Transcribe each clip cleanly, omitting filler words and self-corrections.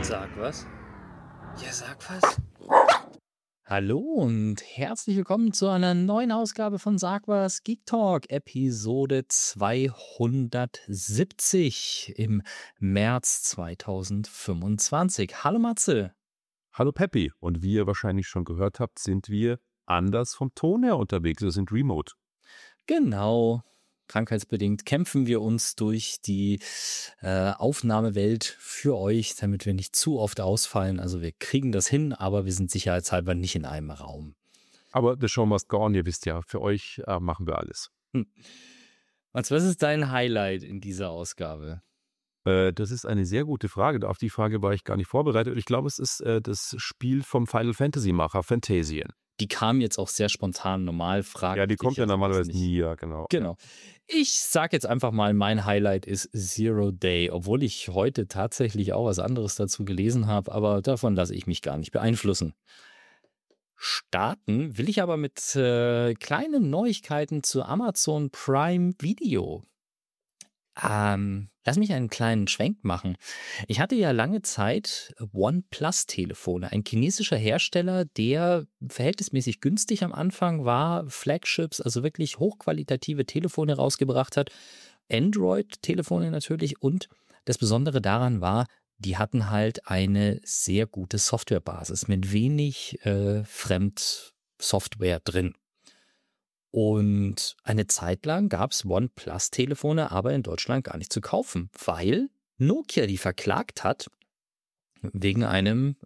Sag was? Ja, sag was. Hallo und herzlich willkommen zu einer neuen Ausgabe von Sag was Geek Talk, Episode 270 im März 2025. Hallo Matze. Hallo Peppi. Und wie ihr wahrscheinlich schon gehört habt, sind wir anders vom Ton her unterwegs. Wir sind remote. Genau. Krankheitsbedingt kämpfen wir uns durch die Aufnahmewelt für euch, damit wir nicht zu oft ausfallen. Also wir kriegen das hin, aber wir sind sicherheitshalber nicht in einem Raum. Aber the show must go on, ihr wisst ja, für euch machen wir alles. Mats, was ist dein Highlight in dieser Ausgabe? Das ist eine sehr gute Frage. Auf die Frage war ich gar nicht vorbereitet. Ich glaube, es ist das Spiel vom Final Fantasy-Macher, Fantasian. Die kam jetzt auch sehr spontan, normal fragen. Ja, die kommt ja normalerweise nie, ja, genau. Genau. Ich sag jetzt einfach mal, mein Highlight ist Zero Day, obwohl ich heute tatsächlich auch was anderes dazu gelesen habe, aber davon lasse ich mich gar nicht beeinflussen. Starten will ich aber mit kleinen Neuigkeiten zu Amazon Prime Video. Lass mich einen kleinen Schwenk machen. Ich hatte ja lange Zeit OnePlus-Telefone, ein chinesischer Hersteller, der verhältnismäßig günstig am Anfang war, Flagships, also wirklich hochqualitative Telefone rausgebracht hat, Android-Telefone natürlich, und das Besondere daran war, die hatten halt eine sehr gute Softwarebasis mit wenig Fremdsoftware drin. Und eine Zeit lang gab es OnePlus-Telefone aber in Deutschland gar nicht zu kaufen, weil Nokia die verklagt hat wegen einem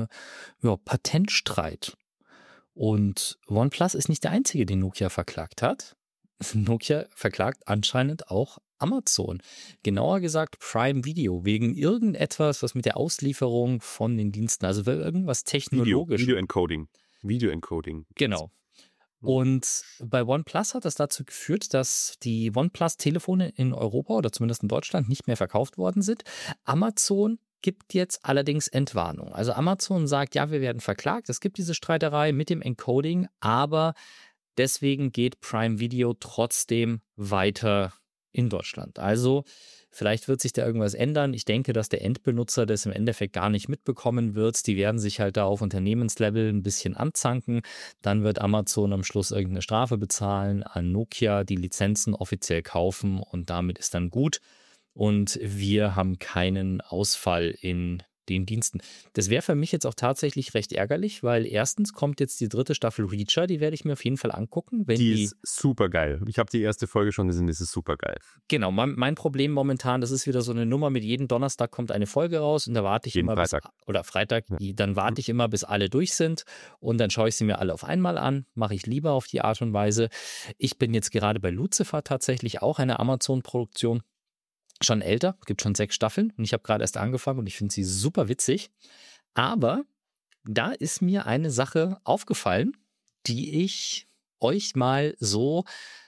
Patentstreit. Und OnePlus ist nicht der einzige, den Nokia verklagt hat. Nokia verklagt anscheinend auch Amazon. Genauer gesagt Prime Video, wegen irgendetwas, was mit der Auslieferung von den Diensten, also irgendwas technologisch. Video-Encoding. Genau. Und bei OnePlus hat das dazu geführt, dass die OnePlus-Telefone in Europa oder zumindest in Deutschland nicht mehr verkauft worden sind. Amazon gibt jetzt allerdings Entwarnung. Also Amazon sagt, ja, wir werden verklagt. Es gibt diese Streiterei mit dem Encoding, aber deswegen geht Prime Video trotzdem weiter in Deutschland. Also vielleicht wird sich da irgendwas ändern. Ich denke, dass der Endbenutzer das im Endeffekt gar nicht mitbekommen wird. Die werden sich halt da auf Unternehmenslevel ein bisschen anzanken. Dann wird Amazon am Schluss irgendeine Strafe bezahlen an Nokia, die Lizenzen offiziell kaufen, und damit ist dann gut. Und wir haben keinen Ausfall in den Diensten. Das wäre für mich jetzt auch tatsächlich recht ärgerlich, weil erstens kommt jetzt die 3. Staffel Reacher, die werde ich mir auf jeden Fall angucken. Die ist super geil. Ich habe die erste Folge schon gesehen, das ist super geil. Genau, mein Problem momentan, das ist wieder so eine Nummer, mit jedem Donnerstag kommt eine Folge raus und da warte ich immer Freitag. Freitag, dann warte ich immer, bis alle durch sind, und dann schaue ich sie mir alle auf einmal an, mache ich lieber auf die Art und Weise. Ich bin jetzt gerade bei Lucifer, tatsächlich auch eine Amazon-Produktion. Schon älter, gibt schon 6 Staffeln und ich habe gerade erst angefangen und ich finde sie super witzig. Aber da ist mir eine Sache aufgefallen, die ich euch mal so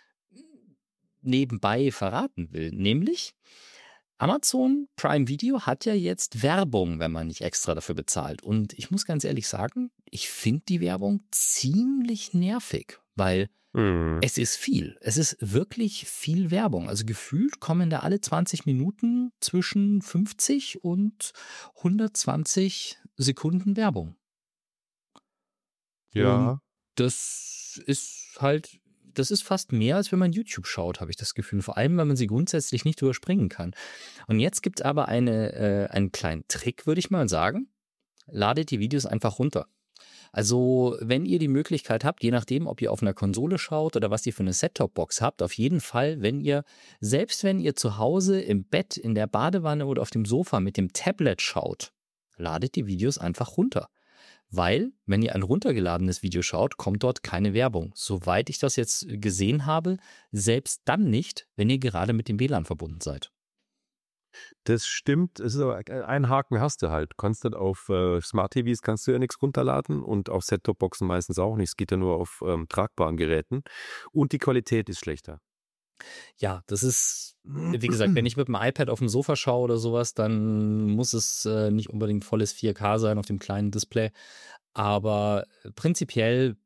nebenbei verraten will. Nämlich, Amazon Prime Video hat ja jetzt Werbung, wenn man nicht extra dafür bezahlt. Und ich muss ganz ehrlich sagen, ich finde die Werbung ziemlich nervig, weil es ist viel. Es ist wirklich viel Werbung. Also gefühlt kommen da alle 20 Minuten zwischen 50 und 120 Sekunden Werbung. Ja. Und das ist fast mehr, als wenn man YouTube schaut, habe ich das Gefühl. Vor allem, weil man sie grundsätzlich nicht überspringen kann. Und jetzt gibt es aber einen kleinen Trick, würde ich mal sagen. Ladet die Videos einfach runter. Also, wenn ihr die Möglichkeit habt, je nachdem, ob ihr auf einer Konsole schaut oder was ihr für eine Set-Top-Box habt, auf jeden Fall, selbst wenn ihr zu Hause im Bett, in der Badewanne oder auf dem Sofa mit dem Tablet schaut, ladet die Videos einfach runter. Weil, wenn ihr ein runtergeladenes Video schaut, kommt dort keine Werbung. Soweit ich das jetzt gesehen habe, selbst dann nicht, wenn ihr gerade mit dem WLAN verbunden seid. Das stimmt, es ist aber ein Haken hast du halt. Du kannst dann auf Smart TVs kannst du ja nichts runterladen und auf Set-Top-Boxen meistens auch nicht. Es geht ja nur auf tragbaren Geräten und die Qualität ist schlechter. Ja, das ist, wie gesagt, wenn ich mit dem iPad auf dem Sofa schaue oder sowas, dann muss es nicht unbedingt volles 4K sein auf dem kleinen Display. Aber prinzipiell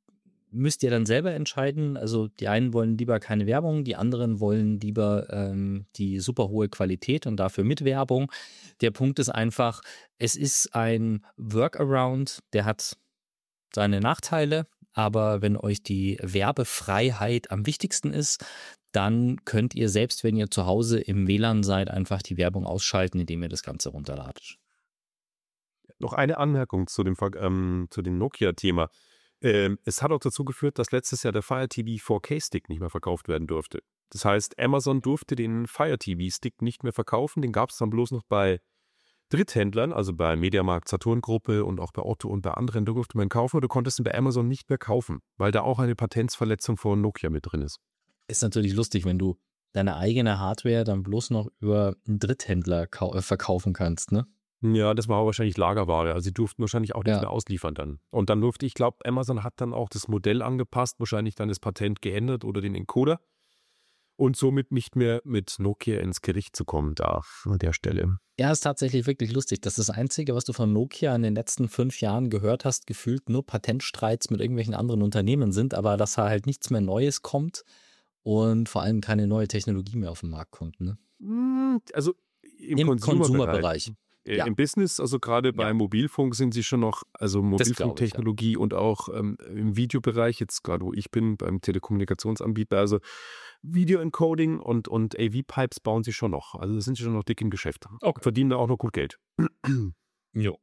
müsst ihr dann selber entscheiden. Also die einen wollen lieber keine Werbung, die anderen wollen lieber die super hohe Qualität und dafür mit Werbung. Der Punkt ist einfach, es ist ein Workaround, der hat seine Nachteile, aber wenn euch die Werbefreiheit am wichtigsten ist, dann könnt ihr selbst, wenn ihr zu Hause im WLAN seid, einfach die Werbung ausschalten, indem ihr das Ganze runterladet. Noch eine Anmerkung zu dem Nokia-Thema. Es hat auch dazu geführt, dass letztes Jahr der Fire TV 4K-Stick nicht mehr verkauft werden durfte. Das heißt, Amazon durfte den Fire TV-Stick nicht mehr verkaufen. Den gab es dann bloß noch bei Dritthändlern, also bei Mediamarkt, Saturn-Gruppe und auch bei Otto und bei anderen. Da durfte man kaufen, oder du konntest ihn bei Amazon nicht mehr kaufen, weil da auch eine Patentsverletzung von Nokia mit drin ist. Ist natürlich lustig, wenn du deine eigene Hardware dann bloß noch über einen Dritthändler verkaufen kannst, ne? Ja, das war aber wahrscheinlich Lagerware. Also sie durften wahrscheinlich auch nichts mehr ausliefern dann. Und dann durfte, ich glaube, Amazon hat dann auch das Modell angepasst, wahrscheinlich dann das Patent geändert oder den Encoder. Und somit nicht mehr mit Nokia ins Gericht zu kommen darf an der Stelle. Ja, ist tatsächlich wirklich lustig. Das ist das Einzige, was du von Nokia in den letzten 5 Jahren gehört hast, gefühlt nur Patentstreits mit irgendwelchen anderen Unternehmen sind, aber dass da halt nichts mehr Neues kommt und vor allem keine neue Technologie mehr auf den Markt kommt. Ne? Also im Consumer-Bereich. Ja. Im Business, also gerade bei Mobilfunk sind sie schon noch, also Mobilfunktechnologie und auch im Videobereich, jetzt gerade wo ich bin, beim Telekommunikationsanbieter, also Video-Encoding und AV-Pipes bauen sie schon noch. Also da sind sie schon noch dick im Geschäft. Okay. Verdienen da auch noch gut Geld. Jo.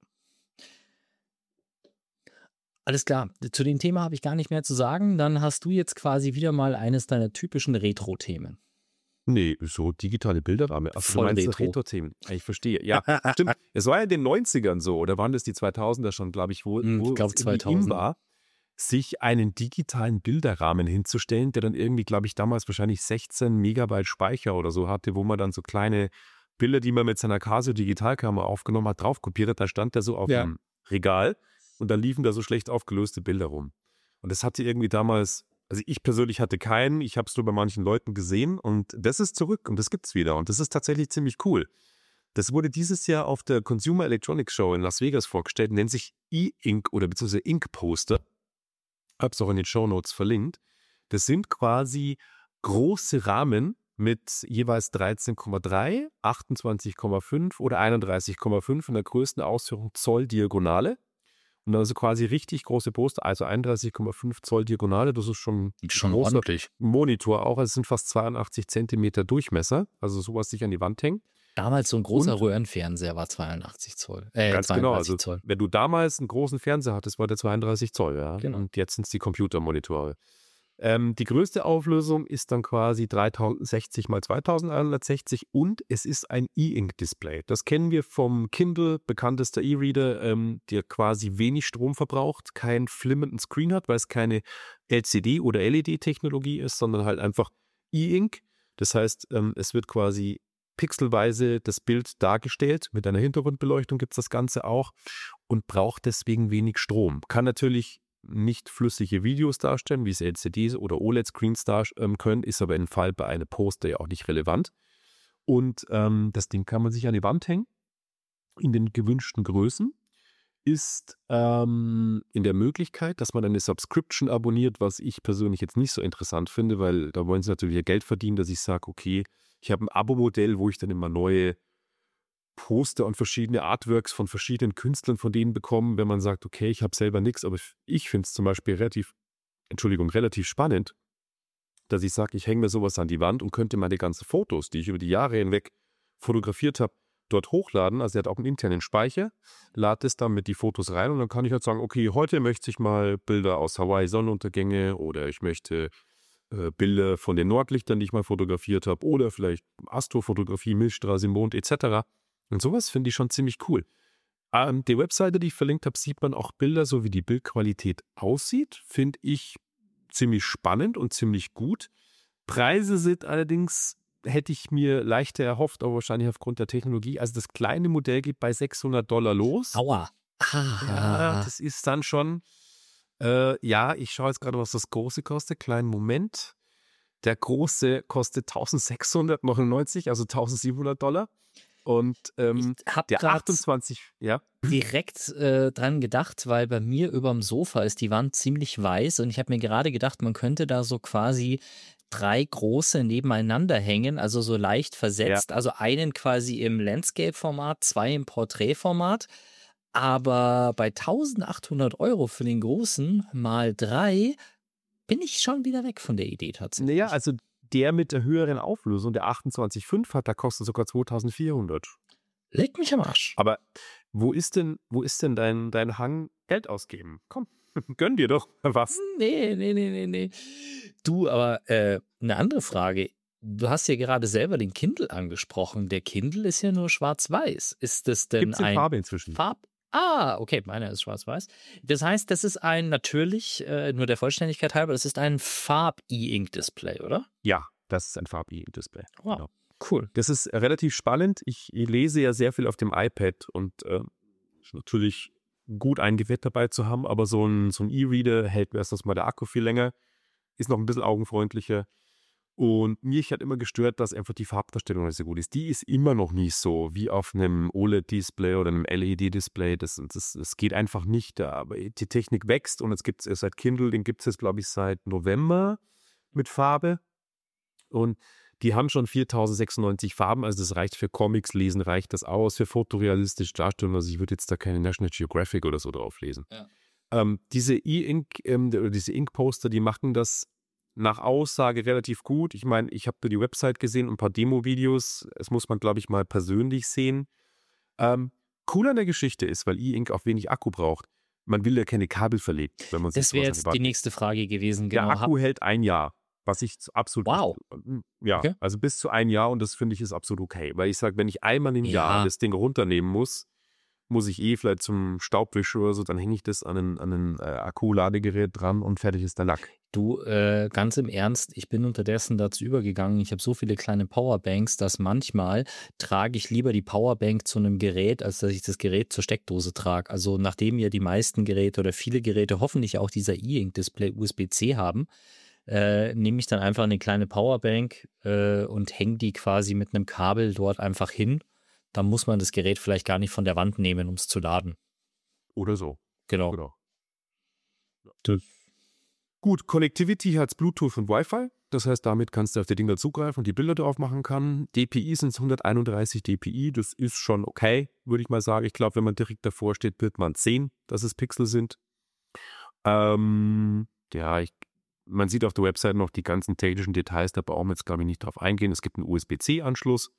Alles klar. Zu dem Thema habe ich gar nicht mehr zu sagen. Dann hast du jetzt quasi wieder mal eines deiner typischen Retro-Themen. Nee, so digitale Bilderrahmen. Also voll du meinst Retro-Themen. Ich verstehe. Ja, stimmt. Es war ja in den 90ern so, oder waren das die 2000er schon, glaube ich, wo es 2000 war, sich einen digitalen Bilderrahmen hinzustellen, der dann irgendwie, glaube ich, damals wahrscheinlich 16 Megabyte Speicher oder so hatte, wo man dann so kleine Bilder, die man mit seiner Casio Digitalkamera aufgenommen hat, drauf kopiert hat. Da stand der so auf dem Regal und dann liefen da so schlecht aufgelöste Bilder rum. Und das hatte irgendwie damals... Also ich persönlich hatte keinen, ich habe es nur bei manchen Leuten gesehen und das ist zurück und das gibt's wieder und das ist tatsächlich ziemlich cool. Das wurde dieses Jahr auf der Consumer Electronics Show in Las Vegas vorgestellt, nennt sich E-Ink oder beziehungsweise Ink Poster. Hab's auch in den Shownotes verlinkt. Das sind quasi große Rahmen mit jeweils 13,3, 28,5 oder 31,5 in der größten Ausführung Zoll Diagonale. Und also quasi richtig große Poster, also 31,5 Zoll Diagonale, das ist schon ein ordentlich Monitor auch, also es sind fast 82 Zentimeter Durchmesser, also sowas sich an die Wand hängt. Damals so ein großer Röhrenfernseher war 82 Zoll. Ganz genau, also Zoll. Wenn du damals einen großen Fernseher hattest, war der 32 Zoll, ja. Genau. Und jetzt sind es die Computermonitore. Die größte Auflösung ist dann quasi 3060 x 2160 und es ist ein E-Ink-Display. Das kennen wir vom Kindle, bekanntester E-Reader, der quasi wenig Strom verbraucht, keinen flimmernden Screen hat, weil es keine LCD- oder LED-Technologie ist, sondern halt einfach E-Ink. Das heißt, es wird quasi pixelweise das Bild dargestellt. Mit einer Hintergrundbeleuchtung gibt es das Ganze auch und braucht deswegen wenig Strom. Kann natürlich nicht flüssige Videos darstellen, wie es LCDs oder OLED-Screens können, ist aber im Fall bei einem Poster ja auch nicht relevant. Und das Ding kann man sich an die Wand hängen, in den gewünschten Größen, ist in der Möglichkeit, dass man eine Subscription abonniert, was ich persönlich jetzt nicht so interessant finde, weil da wollen sie natürlich ja Geld verdienen, dass ich sage, okay, ich habe ein Abo-Modell, wo ich dann immer neue Poster und verschiedene Artworks von verschiedenen Künstlern von denen bekommen, wenn man sagt, okay, ich habe selber nichts, aber ich finde es zum Beispiel relativ spannend, dass ich sage, ich hänge mir sowas an die Wand und könnte meine ganzen Fotos, die ich über die Jahre hinweg fotografiert habe, dort hochladen. Also er hat auch einen internen Speicher, lade es dann mit die Fotos rein und dann kann ich halt sagen, okay, heute möchte ich mal Bilder aus Hawaii, Sonnenuntergänge oder ich möchte Bilder von den Nordlichtern, die ich mal fotografiert habe oder vielleicht Astrofotografie, Milchstraße, Mond etc. Und sowas finde ich schon ziemlich cool. Die Webseite, die ich verlinkt habe, sieht man auch Bilder, so wie die Bildqualität aussieht. Finde ich ziemlich spannend und ziemlich gut. Preise sind allerdings, hätte ich mir leichter erhofft, aber wahrscheinlich aufgrund der Technologie. Also das kleine Modell geht bei $600 los. Aua. Ja, das ist dann schon, ich schaue jetzt gerade, was das große kostet. Kleinen Moment. Der große kostet $1699, also $1700. Und Ich habe der gerade 28, ja, direkt dran gedacht, weil bei mir überm Sofa ist die Wand ziemlich weiß und ich habe mir gerade gedacht, man könnte da so quasi 3 große nebeneinander hängen, also so leicht ja, versetzt. Also einen quasi im Landscape-Format, 2 im Portrait-Format. Aber bei 1.800 € für den großen mal 3 bin ich schon wieder weg von der Idee naja, tatsächlich. also der mit der höheren Auflösung, der 28,5 hat, der kostet sogar 2.400. Leg mich am Arsch. Aber wo ist denn dein Hang Geld ausgeben? Komm, gönn dir doch was. Nee. Du, aber eine andere Frage. Du hast ja gerade selber den Kindle angesprochen. Der Kindle ist ja nur schwarz-weiß. Ist das denn Gibt's in ein Farbe inzwischen. Okay, meiner ist schwarz-weiß. Das heißt, das ist natürlich, nur der Vollständigkeit halber, das ist ein Farb-E-Ink-Display, oder? Ja, das ist ein Farb-E-Display. Wow, Genau. cool. Das ist relativ spannend. Ich lese ja sehr viel auf dem iPad und ist natürlich gut, ein Gerät dabei zu haben, aber so ein E-Reader hält erstens mal der Akku viel länger, ist noch ein bisschen augenfreundlicher. Und mich hat immer gestört, dass einfach die Farbdarstellung nicht so gut ist. Die ist immer noch nicht so wie auf einem OLED-Display oder einem LED-Display. Das geht einfach nicht. Aber die Technik wächst und jetzt gibt es seit Kindle, den gibt es jetzt, glaube ich, seit November mit Farbe. Und die haben schon 4.096 Farben, also das reicht für Comics lesen, reicht das aus, für fotorealistische Darstellung. Also ich würde jetzt da keine National Geographic oder so drauf lesen. Ja. Diese E-Ink, oder diese Ink-Poster, die machen das nach Aussage relativ gut. Ich meine, ich habe da die Website gesehen und ein paar Demo-Videos. Das muss man, glaube ich, mal persönlich sehen. Cool an der Geschichte ist, weil E-Ink auch wenig Akku braucht. Man will ja keine Kabel verlegen, wenn man sich Das wäre sowas an die jetzt Wand die legt. nächste Frage gewesen. Der Genau. Akku hält ein Jahr, was ich absolut Wow. ja, Okay. also bis zu ein Jahr und das finde ich ist absolut okay. Weil ich sage, wenn ich einmal im Jahr Ja. das Ding runternehmen muss ich vielleicht zum Staubwischen oder so, dann hänge ich das an ein Akkuladegerät dran und fertig ist der Lack. Du, ganz im Ernst, ich bin unterdessen dazu übergegangen, ich habe so viele kleine Powerbanks, dass manchmal trage ich lieber die Powerbank zu einem Gerät, als dass ich das Gerät zur Steckdose trage. Also nachdem ja die meisten Geräte oder viele Geräte hoffentlich auch dieser E-Ink-Display USB-C haben, nehme ich dann einfach eine kleine Powerbank und hänge die quasi mit einem Kabel dort einfach hin. Dann muss man das Gerät vielleicht gar nicht von der Wand nehmen, um es zu laden. Oder so. Genau. Genau. Gut, Connectivity hat Bluetooth und Wi-Fi. Das heißt, damit kannst du auf die Dinger zugreifen und die Bilder drauf machen kann. DPI sind 131 DPI. Das ist schon okay, würde ich mal sagen. Ich glaube, wenn man direkt davor steht, wird man sehen, dass es Pixel sind. Ja, man sieht auf der Website noch die ganzen technischen Details. Da brauchen wir jetzt, glaube ich, nicht drauf eingehen. Es gibt einen USB-C-Anschluss.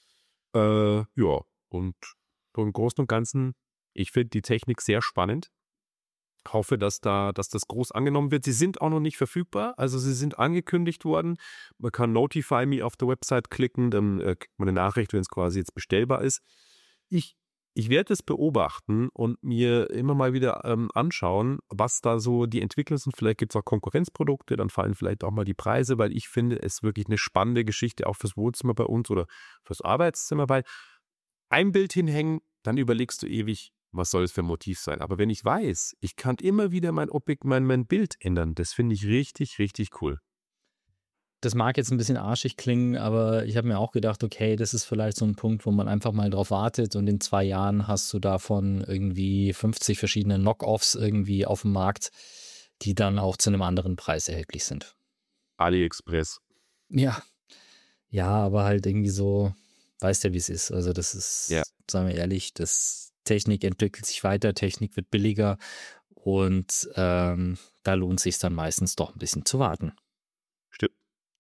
Ja, und so im Großen und Ganzen, ich finde die Technik sehr spannend. Hoffe, dass das groß angenommen wird. Sie sind auch noch nicht verfügbar, also sie sind angekündigt worden. Man kann Notify Me auf der Website klicken, dann kriegt man eine Nachricht, wenn es quasi jetzt bestellbar ist. Ich werde es beobachten und mir immer mal wieder anschauen, was da so die Entwicklungen sind. Vielleicht gibt es auch Konkurrenzprodukte, dann fallen vielleicht auch mal die Preise, weil ich finde es wirklich eine spannende Geschichte, auch fürs Wohnzimmer bei uns oder fürs Arbeitszimmer, weil ein Bild hinhängen, dann überlegst du ewig, was soll es für ein Motiv sein. Aber wenn ich weiß, ich kann immer wieder mein Bild ändern, das finde ich richtig, richtig cool. Das mag jetzt ein bisschen arschig klingen, aber ich habe mir auch gedacht, okay, das ist vielleicht so ein Punkt, wo man einfach mal drauf wartet und in 2 Jahren hast du davon irgendwie 50 verschiedene Knock-offs irgendwie auf dem Markt, die dann auch zu einem anderen Preis erhältlich sind. AliExpress. Ja, aber halt irgendwie so, weißt ja, wie es ist. Also das ist, Ja. sagen wir ehrlich, Technik entwickelt sich weiter, Technik wird billiger und da lohnt es sich dann meistens doch ein bisschen zu warten. Stimmt.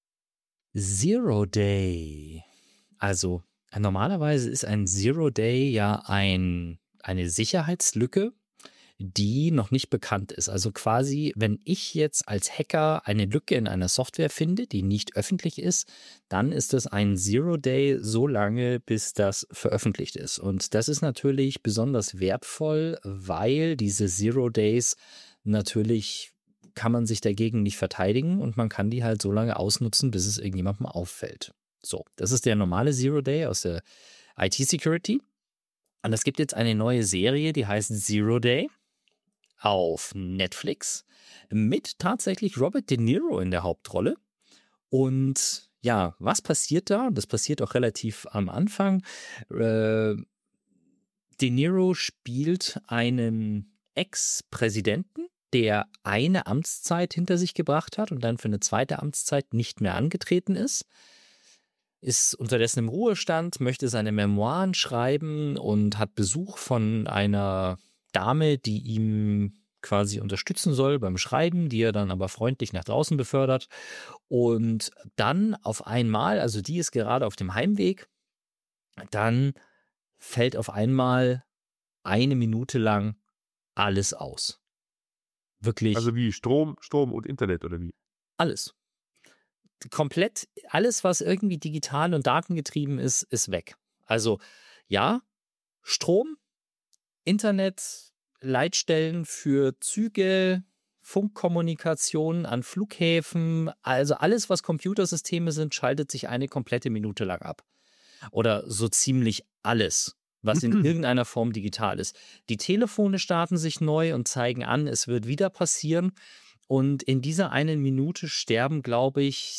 Zero Day. Also normalerweise ist ein Zero Day ja eine Sicherheitslücke, die noch nicht bekannt ist. Also quasi, wenn ich jetzt als Hacker eine Lücke in einer Software finde, die nicht öffentlich ist, dann ist es ein Zero Day so lange, bis das veröffentlicht ist. Und das ist natürlich besonders wertvoll, weil diese Zero Days natürlich kann man sich dagegen nicht verteidigen und man kann die halt so lange ausnutzen, bis es irgendjemandem auffällt. So, das ist der normale Zero Day aus der IT-Security. Und es gibt jetzt eine neue Serie, die heißt Zero Day auf Netflix mit tatsächlich Robert De Niro in der Hauptrolle. Und ja, was passiert da? Das passiert auch relativ am Anfang. Äh, De Niro spielt einen Ex-Präsidenten, der eine Amtszeit hinter sich gebracht hat und dann für eine zweite Amtszeit nicht mehr angetreten ist unterdessen im Ruhestand, möchte seine Memoiren schreiben und hat Besuch von einer Dame, die ihm quasi unterstützen soll beim Schreiben, die er dann aber freundlich nach draußen befördert. Und dann auf einmal, also die ist gerade auf dem Heimweg, dann fällt auf einmal eine Minute lang alles aus. Wirklich Also wie Strom und Internet oder wie? alles. Komplett alles, was irgendwie digital und datengetrieben ist, ist weg. Also ja, Strom, Internet, Leitstellen für Züge, Funkkommunikation an Flughäfen, also alles, was Computersysteme sind, schaltet sich eine komplette Minute lang ab. Oder so ziemlich alles, was in irgendeiner Form digital ist. Die Telefone starten sich neu und zeigen an, es wird wieder passieren. Und in dieser einen Minute sterben, glaube ich,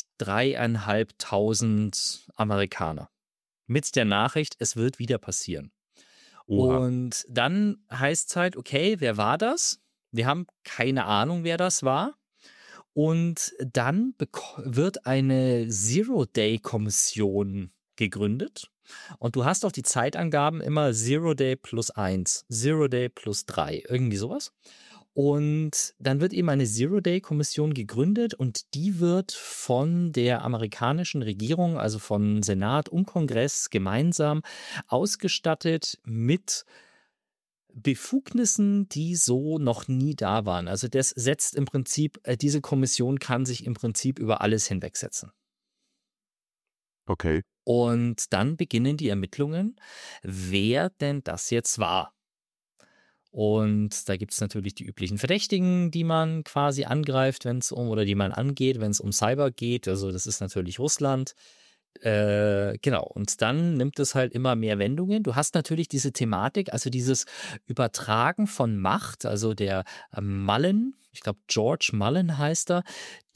3.500 Amerikaner. Mit der Nachricht, es wird wieder passieren. Oha. Und dann heißt es halt, okay, wer war das? Wir haben keine Ahnung, wer das war. Und dann wird eine Zero-Day-Kommission gegründet. Und du hast auch die Zeitangaben immer Zero Day plus 1, Zero Day plus 3, irgendwie sowas. Und dann wird eben eine Zero-Day-Kommission gegründet und die wird von der amerikanischen Regierung, also von Senat und Kongress gemeinsam ausgestattet mit Befugnissen, die so noch nie da waren. Also das setzt im Prinzip, diese Kommission kann sich im Prinzip über alles hinwegsetzen. Okay. Und dann beginnen die Ermittlungen, wer denn das jetzt war. Und da gibt es natürlich die üblichen Verdächtigen, die man quasi angreift, oder die man angeht, wenn es um Cyber geht. Also das ist natürlich Russland. Genau, und dann nimmt es halt immer mehr Wendungen. Du hast natürlich diese Thematik, also dieses Übertragen von Macht, also der Mullen, ich glaube George Mullen heißt er,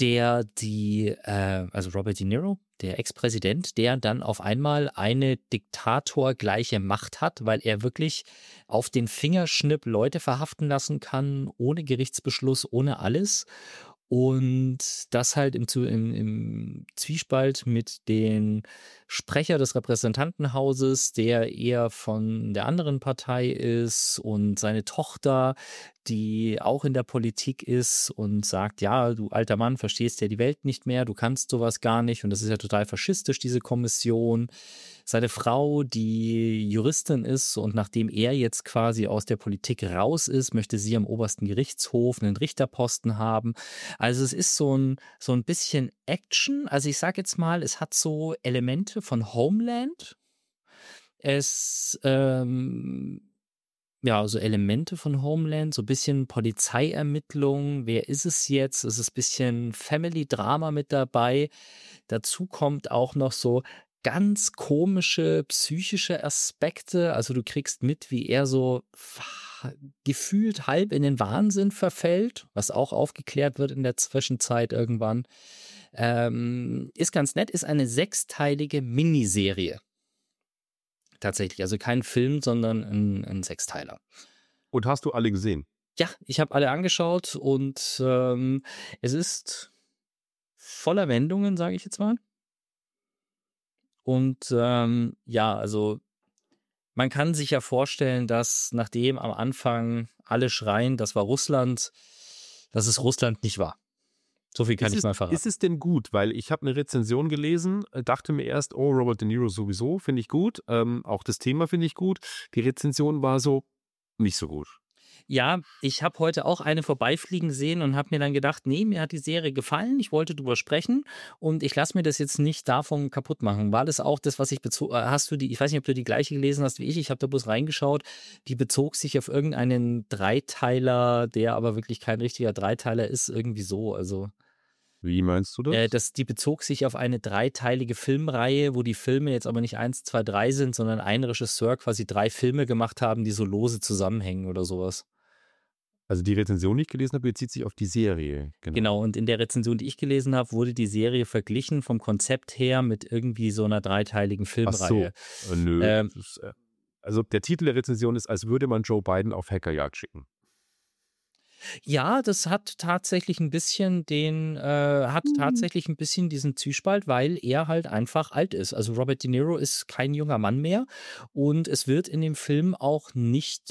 also Robert De Niro, der Ex-Präsident, der dann auf einmal eine diktatorgleiche Macht hat, weil er wirklich auf den Fingerschnipp Leute verhaften lassen kann, ohne Gerichtsbeschluss, ohne alles. Und das halt im Zwiespalt mit den Sprecher des Repräsentantenhauses, der eher von der anderen Partei ist, und seine Tochter, die auch in der Politik ist und sagt, ja, du alter Mann, verstehst ja die Welt nicht mehr, du kannst sowas gar nicht und das ist ja total faschistisch, diese Kommission. Seine Frau, die Juristin ist und nachdem er jetzt quasi aus der Politik raus ist, möchte sie am obersten Gerichtshof einen Richterposten haben. Also es ist so ein bisschen Action. Also ich sage jetzt mal, es hat so Elemente von Homeland. So Elemente von Homeland, so ein bisschen Polizeiermittlung. Wer ist es jetzt? Es ist ein bisschen Family-Drama mit dabei. Dazu kommt auch noch so ganz komische psychische Aspekte. Also du kriegst mit, wie er so gefühlt halb in den Wahnsinn verfällt, was auch aufgeklärt wird in der Zwischenzeit irgendwann. Ist ganz nett, ist eine 6-teilige Miniserie. Tatsächlich, also kein Film, sondern ein 6-Teiler. Und hast du alle gesehen? Ja, ich habe alle angeschaut und es ist voller Wendungen, sage ich jetzt mal. Und also man kann sich ja vorstellen, dass nachdem am Anfang alle schreien, das war Russland, dass es Russland nicht war. So viel kann ich mal verraten. Ist es denn gut? Weil ich habe eine Rezension gelesen, dachte mir erst, oh, Robert De Niro sowieso, finde ich gut. Auch das Thema finde ich gut. Die Rezension war so nicht so gut. Ja, ich habe heute auch eine vorbeifliegen sehen und habe mir dann gedacht, nee, mir hat die Serie gefallen, ich wollte drüber sprechen und ich lasse mir das jetzt nicht davon kaputt machen. War das auch das, was ich bezog? Ich weiß nicht, ob du die gleiche gelesen hast wie ich habe da bloß reingeschaut, die bezog sich auf irgendeinen Dreiteiler, der aber wirklich kein richtiger Dreiteiler ist, irgendwie so, also. Wie meinst du das? Die bezog sich auf eine 3-teilige Filmreihe, wo die Filme jetzt aber nicht 1, 2, 3 sind, sondern ein Regisseur quasi 3 Filme gemacht haben, die so lose zusammenhängen oder sowas. Also die Rezension, die ich gelesen habe, bezieht sich auf die Serie. Genau, und in der Rezension, die ich gelesen habe, wurde die Serie verglichen vom Konzept her mit irgendwie so einer dreiteiligen Ach so, Filmreihe. nö. Ähm, Also der Titel der Rezension ist, als würde man Joe Biden auf Hackerjagd schicken. Ja, das hat tatsächlich ein bisschen tatsächlich ein bisschen diesen Zwiespalt, weil er halt einfach alt ist. Also, Robert De Niro ist kein junger Mann mehr und es wird in dem Film auch nicht,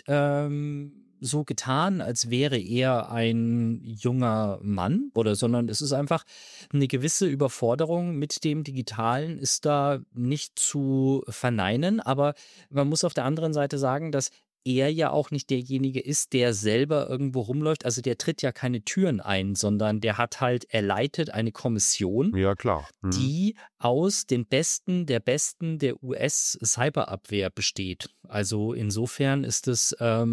so getan, als wäre er ein junger Mann sondern es ist einfach eine gewisse Überforderung mit dem Digitalen ist da nicht zu verneinen. Aber man muss auf der anderen Seite sagen, dass er ja auch nicht derjenige ist, der selber irgendwo rumläuft. Also der tritt ja keine Türen ein, sondern er leitet eine Kommission, Ja, klar. die aus den Besten der US-Cyberabwehr besteht. Also insofern ist es,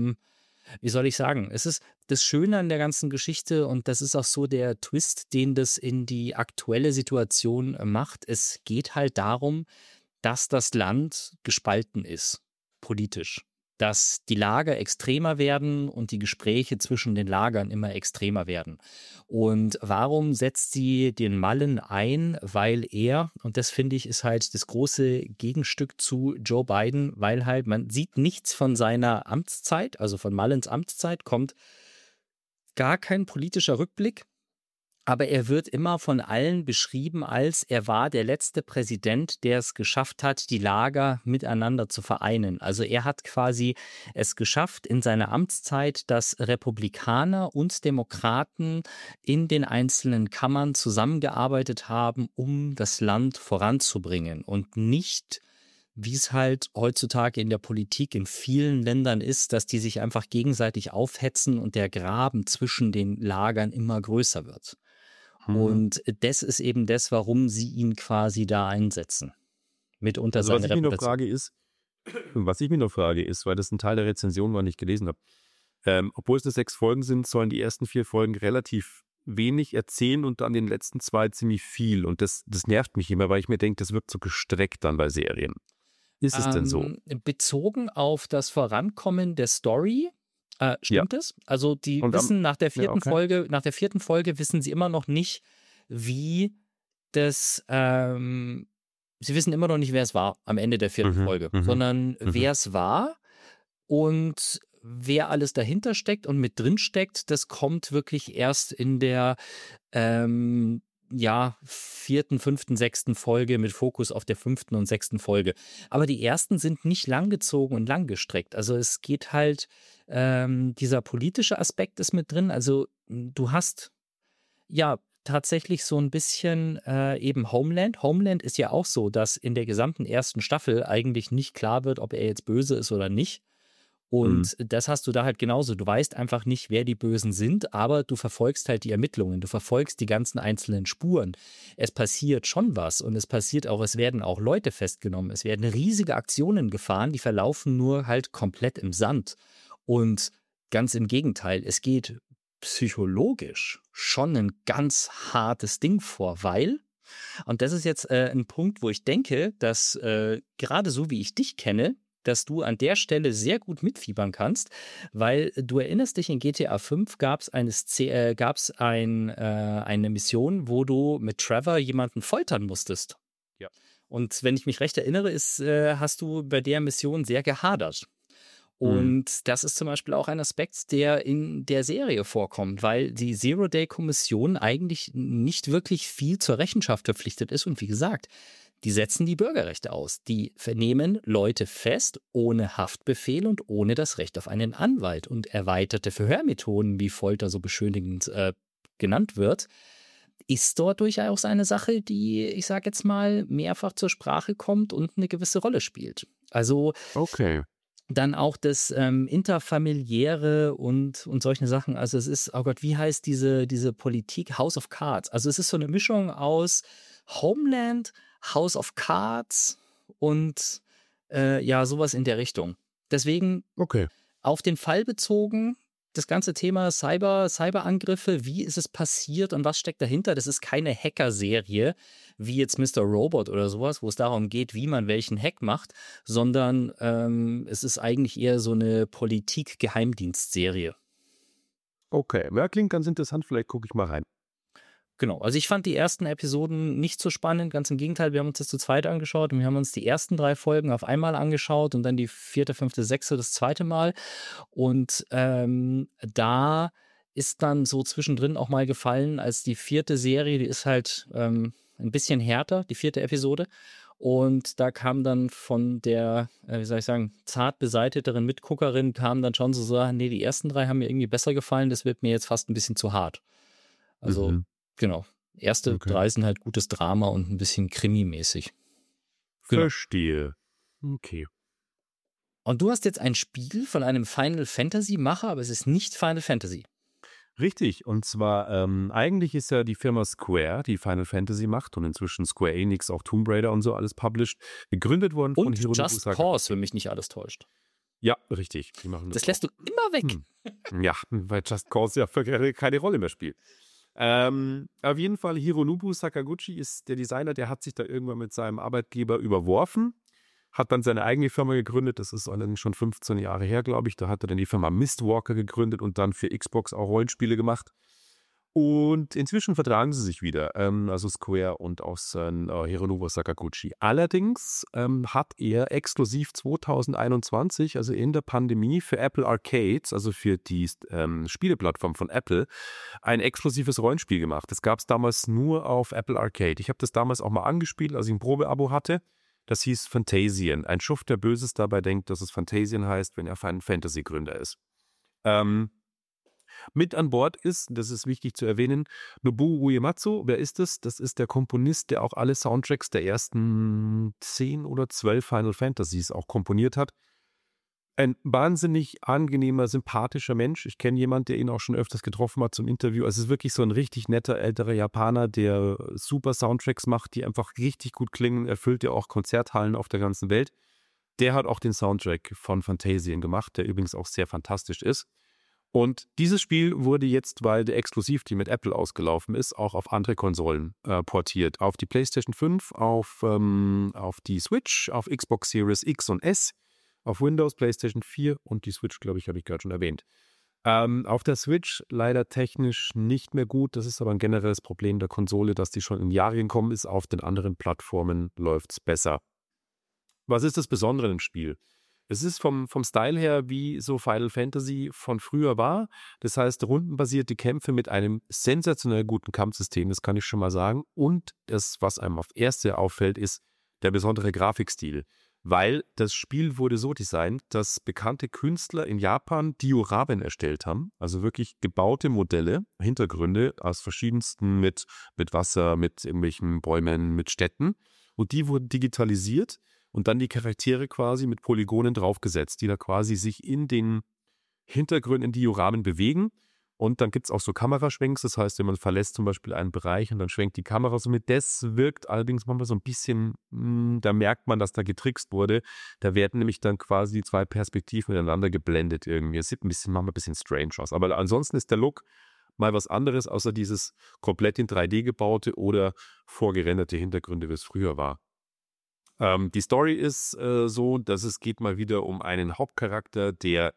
wie soll ich sagen, es ist das Schöne an der ganzen Geschichte und das ist auch so der Twist, den das in die aktuelle Situation macht. Es geht halt darum, dass das Land gespalten ist, politisch. Dass die Lager extremer werden und die Gespräche zwischen den Lagern immer extremer werden. Und warum setzt sie den Mullen ein? Weil und das finde ich, ist halt das große Gegenstück zu Joe Biden, weil halt man sieht nichts von seiner Amtszeit, also von Mullins Amtszeit, kommt gar kein politischer Rückblick. Aber er wird immer von allen beschrieben als er war der letzte Präsident, der es geschafft hat, die Lager miteinander zu vereinen. Also er hat quasi es geschafft in seiner Amtszeit, dass Republikaner und Demokraten in den einzelnen Kammern zusammengearbeitet haben, um das Land voranzubringen und nicht wie es halt heutzutage in der Politik in vielen Ländern ist, dass die sich einfach gegenseitig aufhetzen und der Graben zwischen den Lagern immer größer wird. Und das ist eben das, warum sie ihn quasi da einsetzen. Mitunter Also seine Reputation. was ich mir noch frage ist, weil das ein Teil der Rezension war, nicht gelesen habe, obwohl es nur 6 Folgen sind, sollen die ersten 4 Folgen relativ wenig erzählen und dann den letzten 2 ziemlich viel. Und das nervt mich immer, weil ich mir denke, das wirkt so gestreckt dann bei Serien. Ist es denn so? Bezogen auf das Vorankommen der Story, Ja. stimmt es? Also die Und wissen nach der ja, okay. vierten Folge wissen sie immer noch nicht, wie das, sie wissen immer noch nicht, wer es war am Ende der 4. Folge, sondern wer es war und wer alles dahinter steckt und mit drin steckt, das kommt wirklich erst in der 4., 5., 6. Folge mit Fokus auf der 5. und 6. Folge. Aber die ersten sind nicht langgezogen und langgestreckt. Also es geht halt, dieser politische Aspekt ist mit drin. Also du hast ja tatsächlich so ein bisschen eben Homeland. Homeland ist ja auch so, dass in der gesamten ersten Staffel eigentlich nicht klar wird, ob er jetzt böse ist oder nicht. Und das hast du da halt genauso. Du weißt einfach nicht, wer die Bösen sind, aber du verfolgst halt die Ermittlungen, du verfolgst die ganzen einzelnen Spuren. Es passiert schon was und es werden auch Leute festgenommen. Es werden riesige Aktionen gefahren, die verlaufen nur halt komplett im Sand. Und ganz im Gegenteil, es geht psychologisch schon ein ganz hartes Ding vor, weil, und das ist jetzt ein Punkt, wo ich denke, dass gerade so wie ich dich kenne, dass du an der Stelle sehr gut mitfiebern kannst, weil du erinnerst dich, in GTA 5 gab es eine Mission, wo du mit Trevor jemanden foltern musstest. Ja. Und wenn ich mich recht erinnere, hast du bei der Mission sehr gehadert. Und das ist zum Beispiel auch ein Aspekt, der in der Serie vorkommt, weil die Zero-Day-Kommission eigentlich nicht wirklich viel zur Rechenschaft verpflichtet ist. Und wie gesagt, die setzen die Bürgerrechte aus. Die vernehmen Leute fest ohne Haftbefehl und ohne das Recht auf einen Anwalt. Und erweiterte Verhörmethoden, wie Folter so beschönigend genannt wird, ist dort durchaus eine Sache, die, ich sage jetzt mal, mehrfach zur Sprache kommt und eine gewisse Rolle spielt. Also okay. Dann auch das Interfamiliäre und solche Sachen. Also es ist, oh Gott, wie heißt diese Politik? House of Cards. Also es ist so eine Mischung aus Homeland, House of Cards und sowas in der Richtung. Deswegen auf den Fall bezogen, das ganze Thema Cyberangriffe, wie ist es passiert und was steckt dahinter? Das ist keine Hacker-Serie, wie jetzt Mr. Robot oder sowas, wo es darum geht, wie man welchen Hack macht, sondern es ist eigentlich eher so eine Politik-Geheimdienstserie. Okay, ja, klingt ganz interessant, vielleicht gucke ich mal rein. Genau, also ich fand die ersten Episoden nicht so spannend, ganz im Gegenteil, wir haben uns das zu zweit angeschaut und wir haben uns die ersten 3 Folgen auf einmal angeschaut und dann die 4., 5., 6. das zweite Mal. Und, da ist dann so zwischendrin auch mal gefallen, als die 4. Serie, die ist halt, 'n bisschen härter, die 4. Episode. Und da kam dann von der, wie soll ich sagen, zart beseiteteren Mitguckerin kam dann schon so Sachen: „Ne, die ersten 3 haben mir irgendwie besser gefallen, das wird mir jetzt fast ein bisschen zu hart.“ Also, Mhm, genau. Erste okay. 3 sind halt gutes Drama und ein bisschen krimimäßig. Genau. Verstehe. Okay. Und du hast jetzt ein Spiel von einem Final-Fantasy-Macher, aber es ist nicht Final Fantasy. Richtig, und zwar, eigentlich ist ja die Firma Square, die Final Fantasy macht und inzwischen Square Enix auch Tomb Raider und so alles published, gegründet worden von Und Hironobu Just Cause, wenn Sakaguchi. mich nicht alles täuscht. Ja, richtig, die machen das Das auch. lässt du immer weg. Hm. Ja, weil Just Cause ja für keine Rolle mehr spielt. Auf jeden Fall, Hironobu Sakaguchi ist der Designer, der hat sich da irgendwann mit seinem Arbeitgeber überworfen, hat dann seine eigene Firma gegründet. Das ist allerdings schon 15 Jahre her, glaube ich. Da hat er dann die Firma Mistwalker gegründet und dann für Xbox auch Rollenspiele gemacht. Und inzwischen vertragen sie sich wieder, also Square und auch Hironobu Sakaguchi. Allerdings hat er exklusiv 2021, also in der Pandemie, für Apple Arcades, also für die Spieleplattform von Apple, ein exklusives Rollenspiel gemacht. Das gab es damals nur auf Apple Arcade. Ich habe das damals auch mal angespielt, als ich ein Probeabo hatte. Das hieß Phantasian. Ein Schuft, der Böses dabei denkt, dass es Phantasian heißt, wenn er ein Fantasy-Gründer ist. Ähm, mit an Bord ist, das ist wichtig zu erwähnen, Nobuo Uematsu. Wer ist das? Das ist der Komponist, der auch alle Soundtracks der ersten 10 oder 12 Final Fantasies auch komponiert hat. Ein wahnsinnig angenehmer, sympathischer Mensch. Ich kenne jemanden, der ihn auch schon öfters getroffen hat zum Interview. Also es ist wirklich so ein richtig netter, älterer Japaner, der super Soundtracks macht, die einfach richtig gut klingen. Erfüllt ja auch Konzerthallen auf der ganzen Welt. Der hat auch den Soundtrack von Phantasian gemacht, der übrigens auch sehr fantastisch ist. Und dieses Spiel wurde jetzt, weil der Exklusivdeal mit Apple ausgelaufen ist, auch auf andere Konsolen portiert. Auf die PlayStation 5, auf die Switch, auf Xbox Series X und S, auf Windows, PlayStation 4 und die Switch, glaube ich, habe ich gerade schon erwähnt. Auf der Switch leider technisch nicht mehr gut. Das ist aber ein generelles Problem der Konsole, dass die schon in Jahre gekommen ist. Auf den anderen Plattformen läuft es besser. Was ist das Besondere im Spiel? Es ist vom Style her wie so Final Fantasy von früher war. Das heißt, rundenbasierte Kämpfe mit einem sensationell guten Kampfsystem, das kann ich schon mal sagen. Und das, was einem auf Erste auffällt, ist der besondere Grafikstil. Weil das Spiel wurde so designt, dass bekannte Künstler in Japan Dioramen erstellt haben. Also wirklich gebaute Modelle, Hintergründe aus verschiedensten mit Wasser, mit irgendwelchen Bäumen, mit Städten. Und die wurden digitalisiert und dann die Charaktere quasi mit Polygonen draufgesetzt, die da quasi sich in den Hintergründen, in Dioramen bewegen. Und dann gibt es auch so Kameraschwenks, das heißt, wenn man verlässt zum Beispiel einen Bereich und dann schwenkt die Kamera so mit. Das wirkt allerdings manchmal so ein bisschen, da merkt man, dass da getrickst wurde. Da werden nämlich dann quasi die zwei Perspektiven miteinander geblendet irgendwie. Es sieht manchmal ein bisschen strange aus. Aber ansonsten ist der Look mal was anderes, außer dieses komplett in 3D gebaute oder vorgerenderte Hintergründe, wie es früher war. Die Story ist so, dass es geht mal wieder um einen Hauptcharakter, der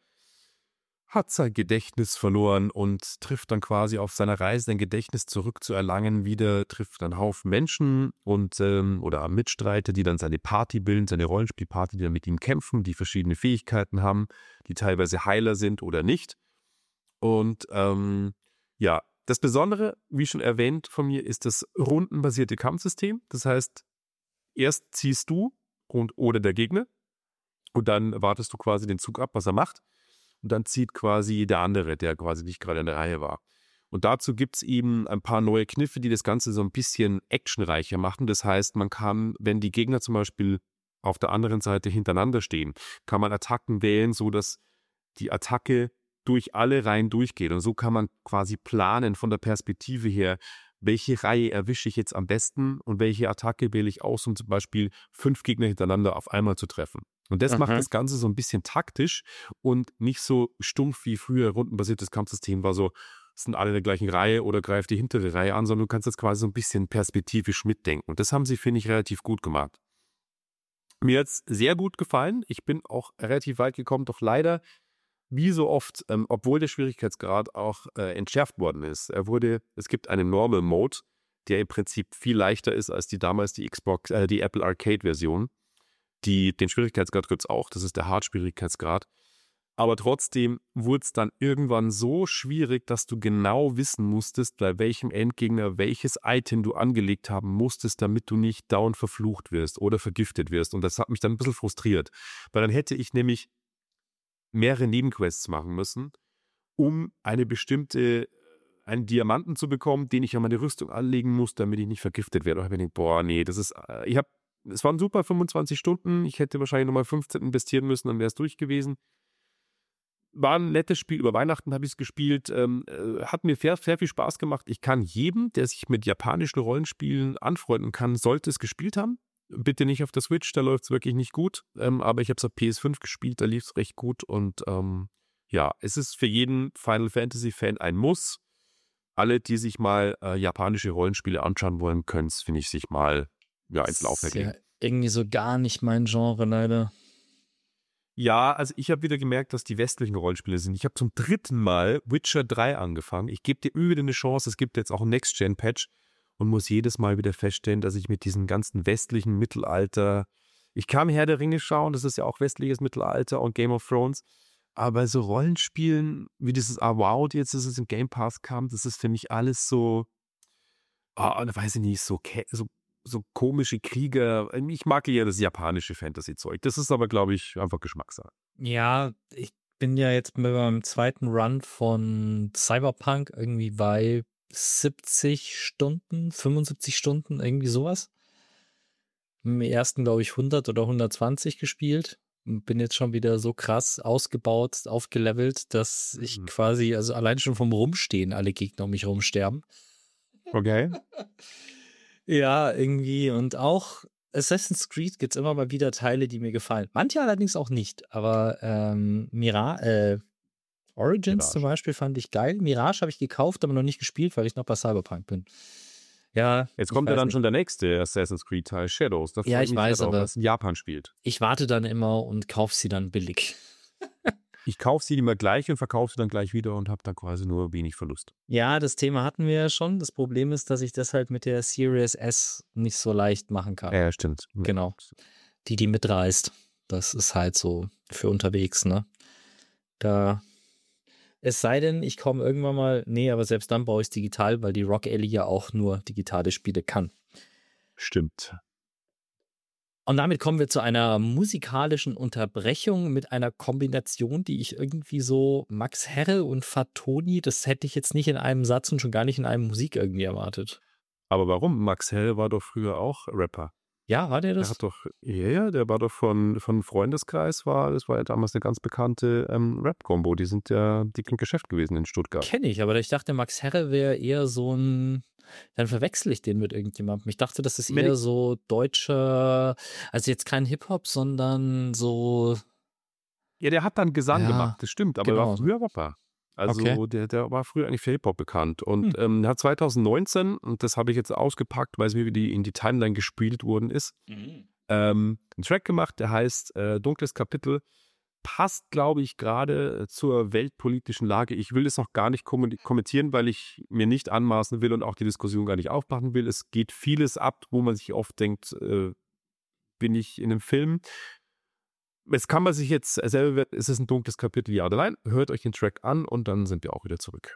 hat sein Gedächtnis verloren und trifft dann quasi auf seiner Reise, sein Gedächtnis zurückzuerlangen, wieder trifft einen Haufen Menschen und oder Mitstreiter, die dann seine Party bilden, seine Rollenspielparty, die dann mit ihm kämpfen, die verschiedene Fähigkeiten haben, die teilweise Heiler sind oder nicht. Und ja, das Besondere, wie schon erwähnt von mir, ist das rundenbasierte Kampfsystem. Das heißt, erst ziehst du oder der Gegner und dann wartest du quasi den Zug ab, was er macht. Und dann zieht quasi der andere, der quasi nicht gerade in der Reihe war. Und dazu gibt es eben ein paar neue Kniffe, die das Ganze so ein bisschen actionreicher machen. Das heißt, man kann, wenn die Gegner zum Beispiel auf der anderen Seite hintereinander stehen, kann man Attacken wählen, sodass die Attacke durch alle Reihen durchgeht. Und so kann man quasi planen von der Perspektive her, welche Reihe erwische ich jetzt am besten und welche Attacke wähle ich aus, um zum Beispiel 5 Gegner hintereinander auf einmal zu treffen. Und das macht Mhm. das Ganze so ein bisschen taktisch und nicht so stumpf wie früher rundenbasiertes Kampfsystem war so, sind alle in der gleichen Reihe oder greift die hintere Reihe an, sondern du kannst das quasi so ein bisschen perspektivisch mitdenken. Und das haben sie, finde ich, relativ gut gemacht. Mir hat es sehr gut gefallen. Ich bin auch relativ weit gekommen, doch leider wie so oft, obwohl der Schwierigkeitsgrad auch entschärft worden ist. Es gibt einen Normal Mode, der im Prinzip viel leichter ist als damals die Apple Arcade-Version. Den Schwierigkeitsgrad gibt es auch, das ist der Hard-Schwierigkeitsgrad. Aber trotzdem wurde es dann irgendwann so schwierig, dass du genau wissen musstest, bei welchem Endgegner welches Item du angelegt haben musstest, damit du nicht dauernd verflucht wirst oder vergiftet wirst. Und das hat mich dann ein bisschen frustriert. Weil dann hätte ich nämlich mehrere Nebenquests machen müssen, um einen Diamanten zu bekommen, den ich an meine Rüstung anlegen muss, damit ich nicht vergiftet werde. Und ich habe mir gedacht, boah, nee, es waren super 25 Stunden. Ich hätte wahrscheinlich nochmal 15 investieren müssen, dann wäre es durch gewesen. War ein nettes Spiel. Über Weihnachten habe ich es gespielt. Hat mir sehr viel Spaß gemacht. Ich kann jedem, der sich mit japanischen Rollenspielen anfreunden kann, sollte es gespielt haben. Bitte nicht auf der Switch, da läuft es wirklich nicht gut. Aber ich habe es auf PS5 gespielt, da lief es recht gut. Und ja, es ist für jeden Final Fantasy-Fan ein Muss. Alle, die sich mal japanische Rollenspiele anschauen wollen, können es, finde ich, sich mal ins Laufwerk legen. Ja, irgendwie so gar nicht mein Genre, leider. Ja, also ich habe wieder gemerkt, dass die westlichen Rollenspiele sind. Ich habe zum 3. Mal Witcher 3 angefangen. Ich gebe dir wieder eine Chance. Es gibt jetzt auch ein Next-Gen-Patch und muss jedes Mal wieder feststellen, dass ich mit diesem ganzen westlichen Mittelalter, ich kann Herr der Ringe schauen, das ist ja auch westliches Mittelalter und Game of Thrones, aber so Rollenspielen, wie dieses Avowed jetzt, dass es im Game Pass kam, das ist für mich alles so, weiß ich nicht, so komische Krieger. Ich mag ja das japanische Fantasy-Zeug. Das ist aber, glaube ich, einfach Geschmackssache. Ja, ich bin ja jetzt mit meinem zweiten Run von Cyberpunk irgendwie bei 70 Stunden, 75 Stunden, irgendwie sowas. Im ersten, glaube ich, 100 oder 120 gespielt. Und bin jetzt schon wieder so krass ausgebaut, aufgelevelt, dass ich quasi, also allein schon vom Rumstehen alle Gegner um mich rumsterben. Okay. Ja, irgendwie. Und auch Assassin's Creed gibt es immer mal wieder Teile, die mir gefallen. Manche allerdings auch nicht. Aber Origins zum Beispiel fand ich geil. Mirage habe ich gekauft, aber noch nicht gespielt, weil ich noch bei Cyberpunk bin. Ja. Jetzt kommt ja dann schon der nächste Assassin's Creed-Teil, Shadows. Ja, ich weiß, aber was in Japan spielt. Ich warte dann immer und kaufe sie dann billig. Ich kaufe sie immer gleich und verkaufe sie dann gleich wieder und habe dann quasi nur wenig Verlust. Ja, das Thema hatten wir ja schon. Das Problem ist, dass ich das halt mit der Series S nicht so leicht machen kann. Ja, stimmt. Genau. Die mitreißt. Das ist halt so für unterwegs, ne? Es sei denn, ich komme irgendwann mal, aber selbst dann baue ich es digital, weil die Rock Alley ja auch nur digitale Spiele kann. Stimmt. Und damit kommen wir zu einer musikalischen Unterbrechung mit einer Kombination, die ich irgendwie so Max Herre und Fatoni, das hätte ich jetzt nicht in einem Satz und schon gar nicht in einem Musik irgendwie erwartet. Aber warum? Max Herre war doch früher auch Rapper. Ja, war der das? Der hat doch, der war doch von Freundeskreis, das war ja damals eine ganz bekannte Rap-Kombo. Die sind ja dick im Geschäft gewesen in Stuttgart. Kenne ich, aber ich dachte, Max Herre wäre eher so ein, dann verwechsel ich den mit irgendjemandem. Ich dachte, das ist eher so deutscher, also jetzt kein Hip-Hop, sondern so. Ja, der hat dann Gesang gemacht, das stimmt, aber er war früher Rapper. Also Okay. der war früher eigentlich für Hip-Hop bekannt und hat 2019, und das habe ich jetzt ausgepackt, weil es mir in die Timeline gespielt worden ist, einen Track gemacht, der heißt Dunkles Kapitel. Passt, glaube ich, gerade zur weltpolitischen Lage. Ich will es noch gar nicht kommentieren, weil ich mir nicht anmaßen will und auch die Diskussion gar nicht aufmachen will. Es geht vieles ab, wo man sich oft denkt, bin ich in einem Film? Jetzt kann man sich jetzt selber, ist es ein dunkles Kapitel, ja oder nein? Hört euch den Track an und dann sind wir auch wieder zurück.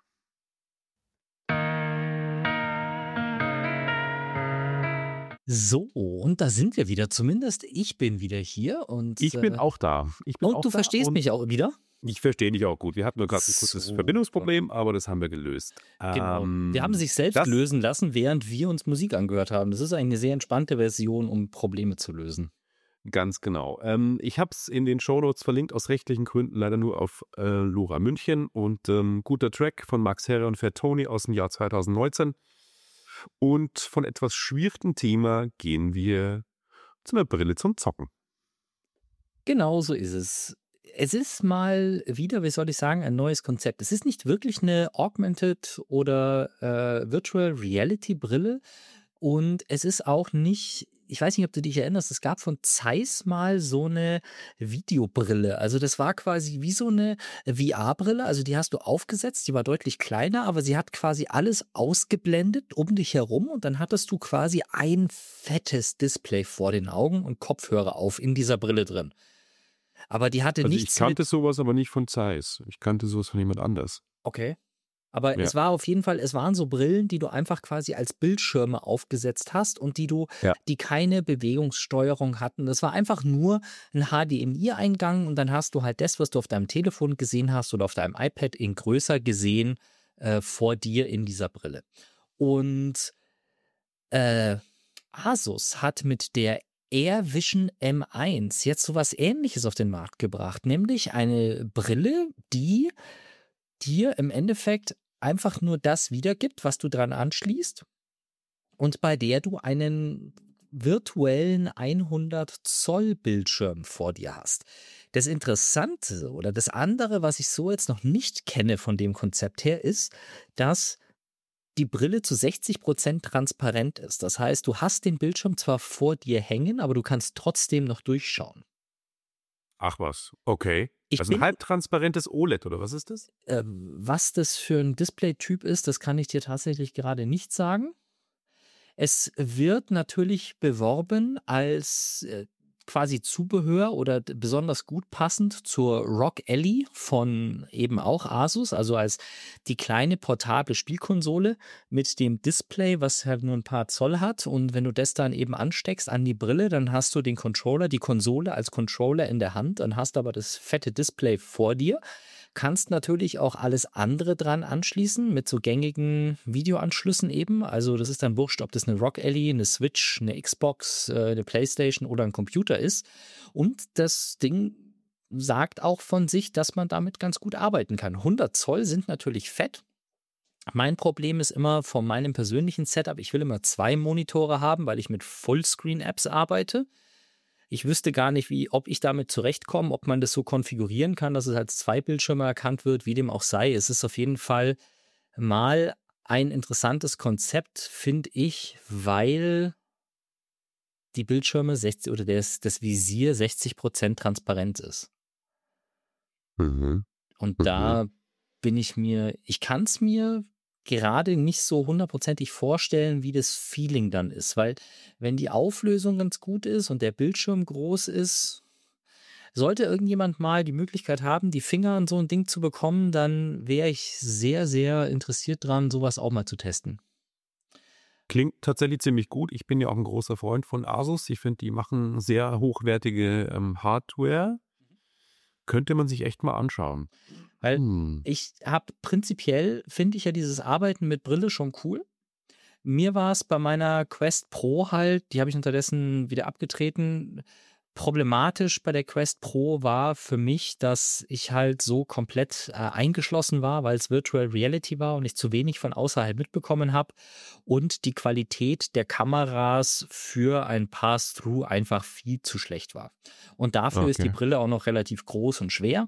So, und da sind wir wieder. Zumindest ich bin wieder hier. Und ich bin auch da. Du verstehst mich auch wieder? Ich verstehe dich auch gut. Wir hatten nur gerade ein kurzes Verbindungsproblem, aber das haben wir gelöst. Genau. Wir haben sich selbst lösen lassen, während wir uns Musik angehört haben. Das ist eine sehr entspannte Version, um Probleme zu lösen. Ganz genau. Ich habe es in den Shownotes verlinkt, aus rechtlichen Gründen leider nur auf Lora München. Und guter Track von Max Herre und Fatoni aus dem Jahr 2019. Und von etwas schwierigem Thema gehen wir zu einer Brille zum Zocken. Genau so ist es. Es ist mal wieder, wie soll ich sagen, ein neues Konzept. Es ist nicht wirklich eine Augmented oder Virtual Reality Brille. Und es ist auch nicht ich weiß nicht, ob du dich erinnerst, es gab von Zeiss mal so eine Videobrille. Also das war quasi wie so eine VR-Brille. Also die hast du aufgesetzt, die war deutlich kleiner, aber sie hat quasi alles ausgeblendet um dich herum und dann hattest du quasi ein fettes Display vor den Augen und Kopfhörer auf in dieser Brille drin. Aber die hatte Also ich nichts kannte mit. sowas aber nicht von Zeiss. Ich kannte sowas von jemand anders. Okay. Aber Ja. es war auf jeden Fall, es waren so Brillen, die du einfach quasi als Bildschirme aufgesetzt hast und Ja. die keine Bewegungssteuerung hatten. Das war einfach nur ein HDMI-Eingang und dann hast du halt das, was du auf deinem Telefon gesehen hast oder auf deinem iPad in größer gesehen vor dir in dieser Brille. Und äh, Asus hat mit der Air Vision M1 jetzt sowas Ähnliches auf den Markt gebracht, nämlich eine Brille, die dir im Endeffekt einfach nur das wiedergibt, was du dran anschließt und bei der du einen virtuellen 100 Zoll Bildschirm vor dir hast. Das Interessante oder das andere, was ich so jetzt noch nicht kenne von dem Konzept her, ist, dass die Brille zu 60% transparent ist. Das heißt, du hast den Bildschirm zwar vor dir hängen, aber du kannst trotzdem noch durchschauen. Ach was, okay. Ich Also ein bin halbtransparentes OLED oder was ist das? Was das für ein Displaytyp ist, das kann ich dir tatsächlich gerade nicht sagen. Es wird natürlich beworben als quasi Zubehör oder besonders gut passend zur ROG Ally von eben auch Asus, also als die kleine portable Spielkonsole mit dem Display, was halt nur ein paar Zoll hat. Und wenn du das dann eben ansteckst an die Brille, dann hast du den Controller, die Konsole als Controller in der Hand, dann hast aber das fette Display vor dir. Kannst natürlich auch alles andere dran anschließen mit so gängigen Videoanschlüssen eben. Also das ist dann wurscht, ob das eine ROG Ally, eine Switch, eine Xbox, eine Playstation oder ein Computer ist. Und das Ding sagt auch von sich, dass man damit ganz gut arbeiten kann. 100 Zoll sind natürlich fett. Mein Problem ist immer von meinem persönlichen Setup, ich will immer 2 Monitore haben, weil ich mit Fullscreen-Apps arbeite. Ich wüsste gar nicht, ob ich damit zurechtkomme, ob man das so konfigurieren kann, dass es als 2 Bildschirme erkannt wird, wie dem auch sei. Es ist auf jeden Fall mal ein interessantes Konzept, finde ich, weil die Bildschirme 60 oder das Visier 60% transparent ist. Mhm. Und Mhm. da ich kann es mir gerade nicht so hundertprozentig vorstellen, wie das Feeling dann ist, weil wenn die Auflösung ganz gut ist und der Bildschirm groß ist, sollte irgendjemand mal die Möglichkeit haben, die Finger an so ein Ding zu bekommen, dann wäre ich sehr, sehr interessiert dran, sowas auch mal zu testen. Klingt tatsächlich ziemlich gut. Ich bin ja auch ein großer Freund von Asus. Ich finde, die machen sehr hochwertige Hardware. Könnte man sich echt mal anschauen. Weil Hm. finde ich ja dieses Arbeiten mit Brille schon cool. Mir war es bei meiner Quest Pro halt, die habe ich unterdessen wieder abgetreten. Problematisch bei der Quest Pro war für mich, dass ich halt so komplett eingeschlossen war, weil es Virtual Reality war und ich zu wenig von außerhalb mitbekommen habe und die Qualität der Kameras für ein Pass-Through einfach viel zu schlecht war. Und dafür ist die Okay. Brille auch noch relativ groß und schwer.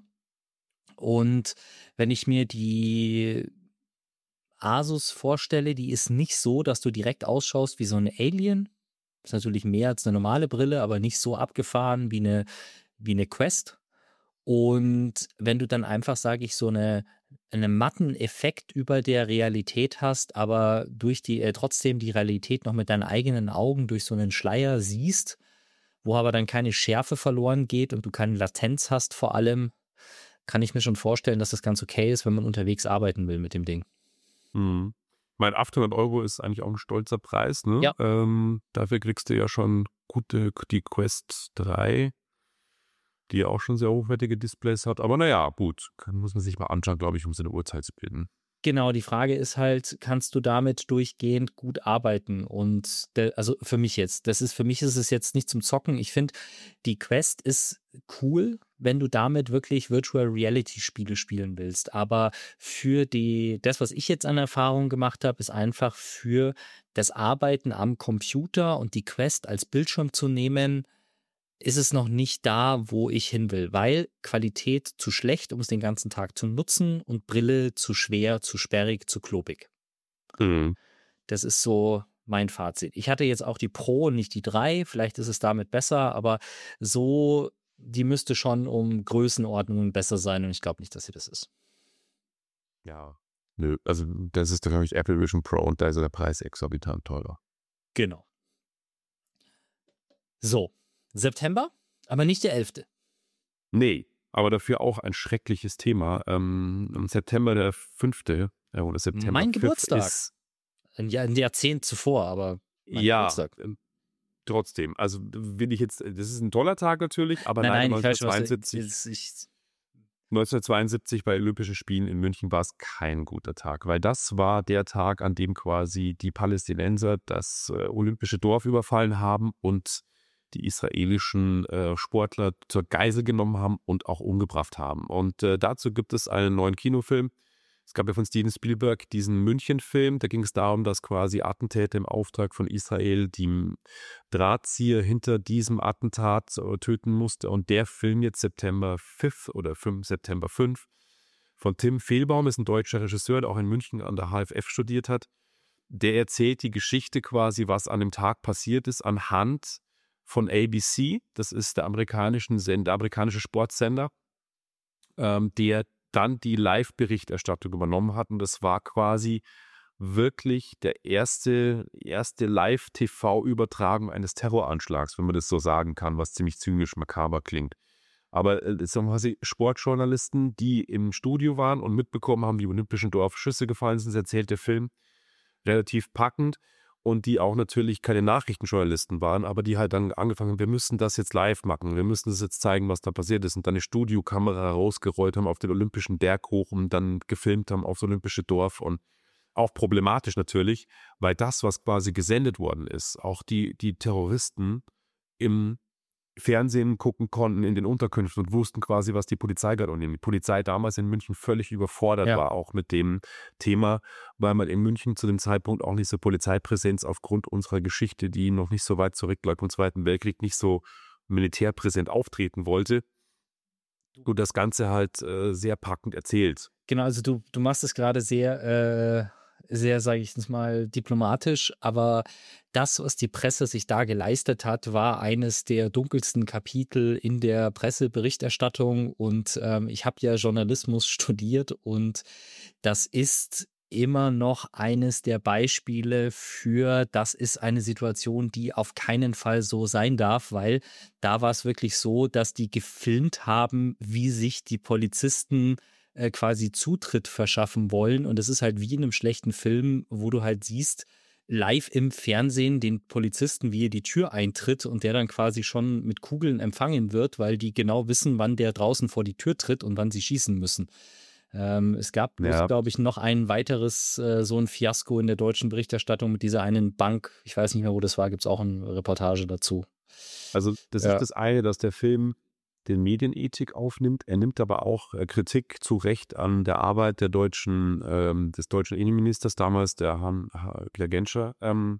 Und wenn ich mir die Asus vorstelle, die ist nicht so, dass du direkt ausschaust wie so ein Alien. Ist natürlich mehr als eine normale Brille, aber nicht so abgefahren wie eine Quest. Und wenn du dann einfach, sage ich, so einen matten Effekt über der Realität hast, aber trotzdem die Realität noch mit deinen eigenen Augen durch so einen Schleier siehst, wo aber dann keine Schärfe verloren geht und du keine Latenz hast vor allem, kann ich mir schon vorstellen, dass das ganz okay ist, wenn man unterwegs arbeiten will mit dem Ding. Hm. Mein 800 € ist eigentlich auch ein stolzer Preis, ne? Ja. Dafür kriegst du ja schon die Quest 3, die ja auch schon sehr hochwertige Displays hat. Aber naja, gut, muss man sich mal anschauen, glaube ich, um so eine Urteil zu bilden. Genau, die Frage ist halt, kannst du damit durchgehend gut arbeiten? Und also für mich für mich ist es jetzt nicht zum Zocken. Ich finde, die Quest ist cool, wenn du damit wirklich Virtual Reality Spiele spielen willst. Aber für das, was ich jetzt an Erfahrung gemacht habe, ist einfach für das Arbeiten am Computer und die Quest als Bildschirm zu nehmen, ist es noch nicht da, wo ich hin will, weil Qualität zu schlecht, um es den ganzen Tag zu nutzen und Brille zu schwer, zu sperrig, zu klobig. Mhm. Das ist so mein Fazit. Ich hatte jetzt auch die Pro und nicht die 3. Vielleicht ist es damit besser, aber so, die müsste schon um Größenordnungen besser sein und ich glaube nicht, dass sie das ist. Ja. Nö, also das ist, glaube ich, Apple Vision Pro und da ist der Preis exorbitant teurer. Genau. So, September, aber nicht der 11. Nee, aber dafür auch ein schreckliches Thema. Im September der 5. Oder September Mein 5. Geburtstag. ist, Ein Jahrzehnt zuvor, aber mein ja, Geburtstag. trotzdem. Also will ich jetzt, das ist ein toller Tag natürlich, aber Nein, leider ich weiß schon, was 1972, 1972 bei Olympischen Spielen in München war es kein guter Tag, weil das war der Tag, an dem quasi die Palästinenser das olympische Dorf überfallen haben und die israelischen Sportler zur Geisel genommen haben und auch umgebracht haben. Und dazu gibt es einen neuen Kinofilm. Es gab ja von Steven Spielberg diesen München-Film, da ging es darum, dass quasi Attentäter im Auftrag von Israel die Drahtzieher hinter diesem Attentat töten musste. Und der Film jetzt September 5 oder 5, September 5 von Tim Fehlbaum, ist ein deutscher Regisseur, der auch in München an der HFF studiert hat. Der erzählt die Geschichte quasi, was an dem Tag passiert ist, anhand von ABC. Das ist der amerikanische Sportsender, der dann die Live-Berichterstattung übernommen hat. Und das war quasi wirklich der erste Live-TV-Übertragung eines Terroranschlags, wenn man das so sagen kann, was ziemlich zynisch makaber klingt. Aber sagen wir mal, Sportjournalisten, die im Studio waren und mitbekommen haben, wie im Olympischen Dorf Schüsse gefallen sind, erzählt der Film relativ packend. Und die auch natürlich keine Nachrichtenjournalisten waren, aber die halt dann angefangen haben, wir müssen das jetzt live machen, wir müssen das jetzt zeigen, was da passiert ist. Und dann eine Studiokamera rausgerollt haben auf den Olympischen Berg hoch und dann gefilmt haben aufs Olympische Dorf. Und auch problematisch natürlich, weil das, was quasi gesendet worden ist, auch die Terroristen im Fernsehen gucken konnten in den Unterkünften und wussten quasi, was die Polizei gerade unternimmt. Die Polizei damals in München völlig überfordert war auch mit dem Thema, weil man in München zu dem Zeitpunkt auch nicht so Polizeipräsenz aufgrund unserer Geschichte, die noch nicht so weit zurücklag vom Zweiten Weltkrieg, nicht so militärpräsent auftreten wollte. Und das Ganze halt sehr packend erzählt. Genau, also du machst es gerade sehr, sage ich jetzt mal, diplomatisch, aber das, was die Presse sich da geleistet hat, war eines der dunkelsten Kapitel in der Presseberichterstattung und ich habe ja Journalismus studiert und das ist immer noch eines der Beispiele für, das ist eine Situation, die auf keinen Fall so sein darf, weil da war es wirklich so, dass die gefilmt haben, wie sich die Polizisten quasi Zutritt verschaffen wollen. Und es ist halt wie in einem schlechten Film, wo du halt siehst, live im Fernsehen den Polizisten, wie er die Tür eintritt und der dann quasi schon mit Kugeln empfangen wird, weil die genau wissen, wann der draußen vor die Tür tritt und wann sie schießen müssen. Es gab bloß, glaube ich, noch ein weiteres, so ein Fiasko in der deutschen Berichterstattung mit dieser einen Bank. Ich weiß nicht mehr, wo das war, gibt es auch eine Reportage dazu. Also das ist das eine, dass der Film den Medienethik aufnimmt. Er nimmt aber auch Kritik zu Recht an der Arbeit des deutschen Innenministers damals, der Genscher,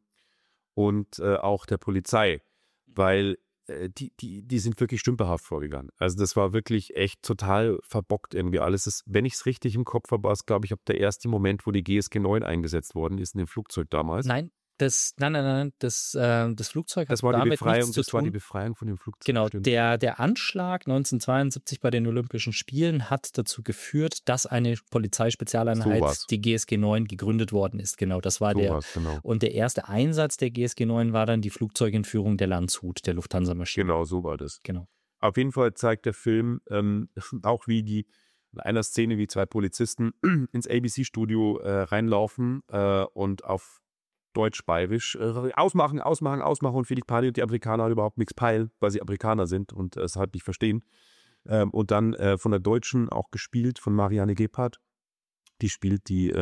und auch der Polizei, weil die sind wirklich stümperhaft vorgegangen. Also das war wirklich echt total verbockt irgendwie alles. Wenn ich es richtig im Kopf habe, war es, glaube ich, ab der erste Moment, wo die GSG 9 eingesetzt worden ist in dem Flugzeug damals. Nein, das Flugzeug hat Das war die damit Befreiung, nichts zu das war die tun. Befreiung von dem Flugzeug. Genau, stimmt. der Anschlag 1972 bei den Olympischen Spielen hat dazu geführt, dass eine Polizeispezialeinheit, die GSG 9, gegründet worden ist. Genau, das war Genau. Und der erste Einsatz der GSG 9 war dann die Flugzeugentführung der Landshut, der Lufthansa-Maschine. Genau, so war das. Genau. Auf jeden Fall zeigt der Film auch, wie in einer Szene, wie zwei Polizisten ins ABC-Studio reinlaufen und auf Deutsch-Bayerisch ausmachen und Philipp Pani und die Amerikaner halt überhaupt nichts peilen, weil sie Amerikaner sind und es halt nicht verstehen. Und dann von der Deutschen auch gespielt, von Marianne Gebhardt. Die spielt die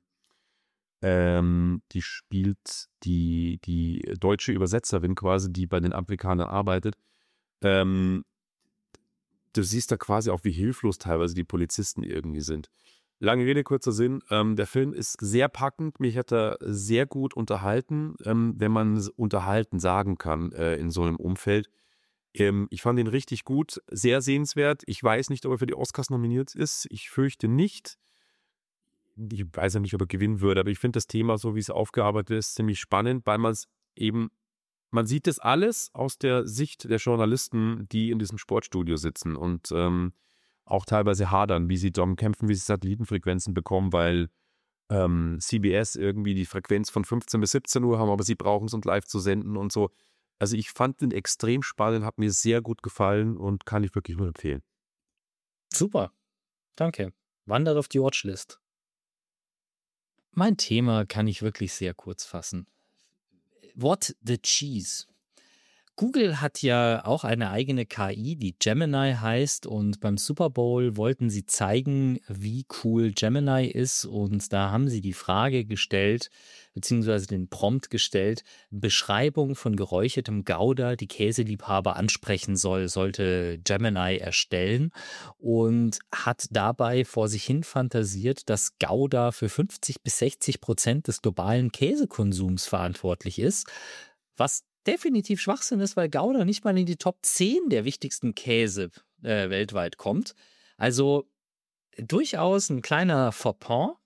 deutsche Übersetzerin quasi, die bei den Amerikanern arbeitet. Du siehst da quasi auch, wie hilflos teilweise die Polizisten irgendwie sind. Lange Rede, kurzer Sinn. Der Film ist sehr packend. Mich hat er sehr gut unterhalten, wenn man unterhalten sagen kann in so einem Umfeld. Ich fand ihn richtig gut, sehr sehenswert. Ich weiß nicht, ob er für die Oscars nominiert ist. Ich fürchte nicht. ich weiß ja nicht, ob er gewinnen würde, aber ich finde das Thema, so wie es aufgearbeitet ist, ziemlich spannend, weil man sieht das alles aus der Sicht der Journalisten, die in diesem Sportstudio sitzen und auch teilweise hadern, wie sie darum kämpfen, wie sie Satellitenfrequenzen bekommen, weil CBS irgendwie die Frequenz von 15 bis 17 Uhr haben, aber sie brauchen es, um live zu senden und so. Also ich fand den extrem spannend, hat mir sehr gut gefallen und kann ich wirklich nur empfehlen. Super, danke. Wandert auf die Watchlist. Mein Thema kann ich wirklich sehr kurz fassen. What the Cheese? Google hat ja auch eine eigene KI, die Gemini heißt, und beim Super Bowl wollten sie zeigen, wie cool Gemini ist, und da haben sie die Frage gestellt, beziehungsweise den Prompt gestellt, Beschreibung von geräuchertem Gouda, die Käseliebhaber ansprechen soll, sollte Gemini erstellen, und hat dabei vor sich hin fantasiert, dass Gouda für 50-60% des globalen Käsekonsums verantwortlich ist, was definitiv Schwachsinn ist, weil Gouda nicht mal in die Top 10 der wichtigsten Käse weltweit kommt. Also durchaus ein kleiner Fauxpas,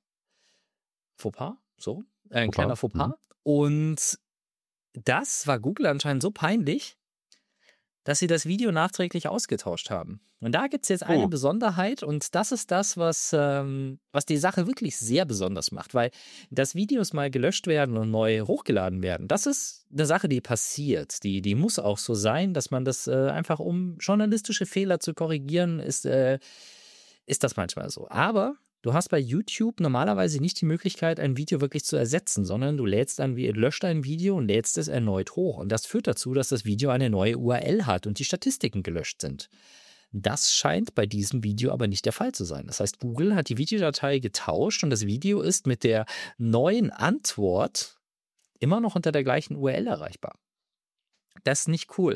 so, ein kleiner Fauxpas. Und das war Google anscheinend so peinlich, dass sie das Video nachträglich ausgetauscht haben. Und da gibt es jetzt eine Besonderheit, und das ist das, was die Sache wirklich sehr besonders macht, weil dass Videos mal gelöscht werden und neu hochgeladen werden, das ist eine Sache, die passiert. Die muss auch so sein, dass man das einfach, um journalistische Fehler zu korrigieren, ist das manchmal so. Aber du hast bei YouTube normalerweise nicht die Möglichkeit, ein Video wirklich zu ersetzen, sondern du löscht ein Video und lädst es erneut hoch. Und das führt dazu, dass das Video eine neue URL hat und die Statistiken gelöscht sind. Das scheint bei diesem Video aber nicht der Fall zu sein. Das heißt, Google hat die Videodatei getauscht und das Video ist mit der neuen Antwort immer noch unter der gleichen URL erreichbar. Das ist nicht cool.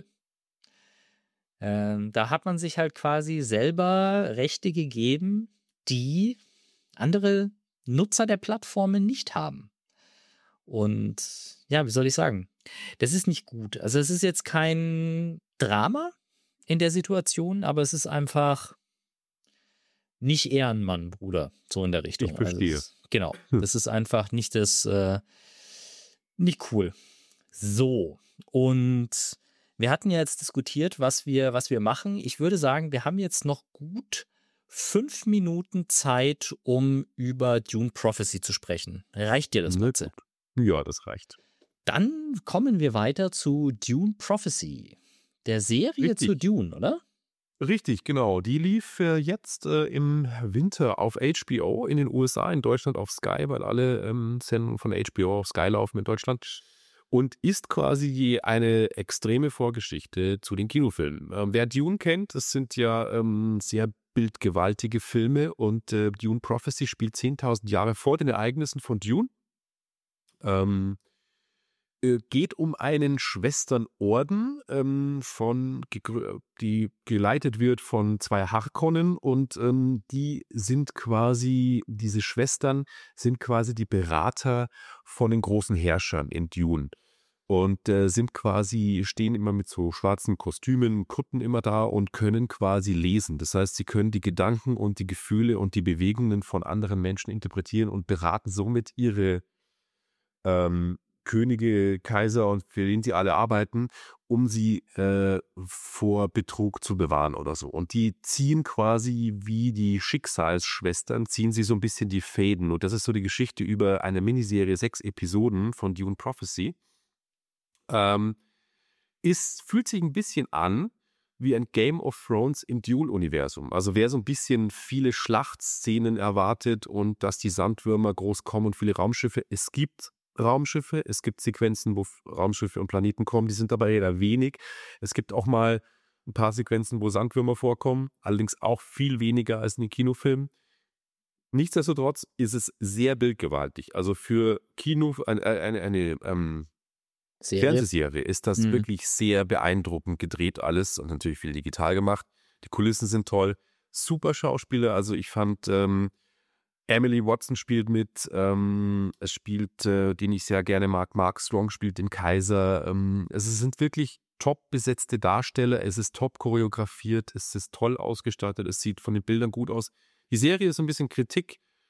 Da hat man sich halt quasi selber Rechte gegeben, die andere Nutzer der Plattformen nicht haben. Und ja, wie soll ich sagen? Das ist nicht gut. Also es ist jetzt kein Drama in der Situation, aber es ist einfach nicht Ehrenmann, Bruder, so in der Richtung. Ich verstehe. Also genau, das ist einfach nicht nicht cool. So, und wir hatten ja jetzt diskutiert, was wir machen. Ich würde sagen, wir haben jetzt noch gut 5 Minuten Zeit, um über Dune Prophecy zu sprechen. Reicht dir das, Matze? Ja, das reicht. Dann kommen wir weiter zu Dune Prophecy, der Serie zu Dune, oder? Richtig, genau. Die lief jetzt im Winter auf HBO in den USA, in Deutschland auf Sky, weil alle Sendungen von HBO auf Sky laufen in Deutschland. Und ist quasi eine extreme Vorgeschichte zu den Kinofilmen. Wer Dune kennt, das sind ja sehr bildgewaltige Filme, und Dune Prophecy spielt 10.000 Jahre vor den Ereignissen von Dune. Geht um einen Schwesternorden, die geleitet wird von 2 Harkonnen, und diese Schwestern sind quasi die Berater von den großen Herrschern in Dune. Und stehen immer mit so schwarzen Kostümen, Kutten immer da und können quasi lesen. Das heißt, sie können die Gedanken und die Gefühle und die Bewegungen von anderen Menschen interpretieren und beraten somit ihre Könige, Kaiser, und für den sie alle arbeiten, um sie vor Betrug zu bewahren oder so. Und die ziehen quasi wie die Schicksalsschwestern, ziehen sie so ein bisschen die Fäden. Und das ist so die Geschichte über eine Miniserie, 6 Episoden von Dune Prophecy. Fühlt sich ein bisschen an wie ein Game of Thrones im Dune-Universum. Also wer so ein bisschen viele Schlachtszenen erwartet und dass die Sandwürmer groß kommen und viele Raumschiffe, es gibt Raumschiffe, es gibt Sequenzen, wo Raumschiffe und Planeten kommen, die sind aber eher wenig. Es gibt auch mal ein paar Sequenzen, wo Sandwürmer vorkommen, allerdings auch viel weniger als in den Kinofilmen. Nichtsdestotrotz ist es sehr bildgewaltig. Also für eine Fernsehserie ist das wirklich sehr beeindruckend gedreht alles und natürlich viel digital gemacht. Die Kulissen sind toll. Super Schauspieler. Also ich fand, Emily Watson spielt mit. Es spielt, den ich sehr gerne mag, Mark Strong spielt den Kaiser. Es sind wirklich top besetzte Darsteller. Es ist top choreografiert. Es ist toll ausgestattet. Es sieht von den Bildern gut aus. Die Serie ist so ein bisschen Kritik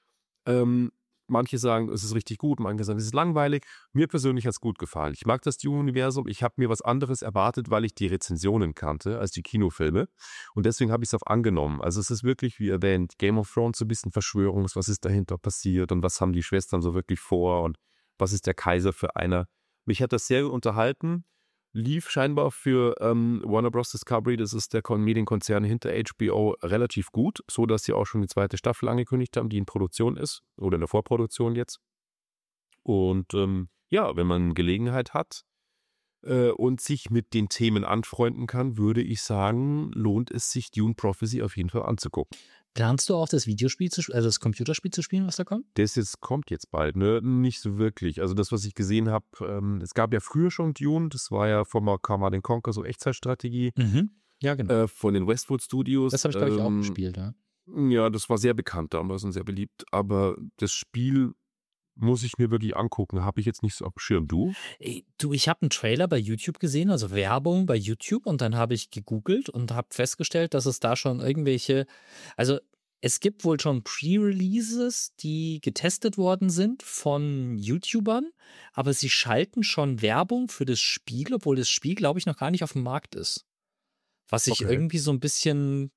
Manche sagen, es ist richtig gut, manche sagen, es ist langweilig. Mir persönlich hat es gut gefallen. Ich mag das Dune-Universum. Ich habe mir was anderes erwartet, weil ich die Rezensionen kannte als die Kinofilme. Und deswegen habe ich es auch angenommen. Also es ist wirklich, wie erwähnt, Game of Thrones, so ein bisschen was ist dahinter passiert und was haben die Schwestern so wirklich vor und was ist der Kaiser für einer. Mich hat das sehr unterhalten. Lief scheinbar für Warner Bros. Discovery, das ist der Medienkonzern hinter HBO, relativ gut, so dass sie auch schon die zweite Staffel angekündigt haben, die in Produktion ist oder in der Vorproduktion jetzt. Und wenn man Gelegenheit hat und sich mit den Themen anfreunden kann, würde ich sagen, lohnt es sich, Dune Prophecy auf jeden Fall anzugucken. Planst du auch das Videospiel also das Computerspiel zu spielen, was da kommt? Das kommt jetzt bald, ne? Nicht so wirklich. Also das, was ich gesehen habe, es gab ja früher schon Dune, das war ja von Command & Conquer, so Echtzeitstrategie. Ja, genau. Von den Westwood Studios. Das habe ich, glaube ich, auch gespielt, ja. Ja, das war sehr bekannt damals und sehr beliebt. Aber das Spiel muss ich mir wirklich angucken. Habe ich jetzt nicht so auf dem Schirm. Du? Ich habe einen Trailer bei YouTube gesehen, also Werbung bei YouTube, und dann habe ich gegoogelt und habe festgestellt, dass es da schon also es gibt wohl schon Pre-Releases, die getestet worden sind von YouTubern, aber sie schalten schon Werbung für das Spiel, obwohl das Spiel, glaube ich, noch gar nicht auf dem Markt ist. Was ich irgendwie so ein bisschen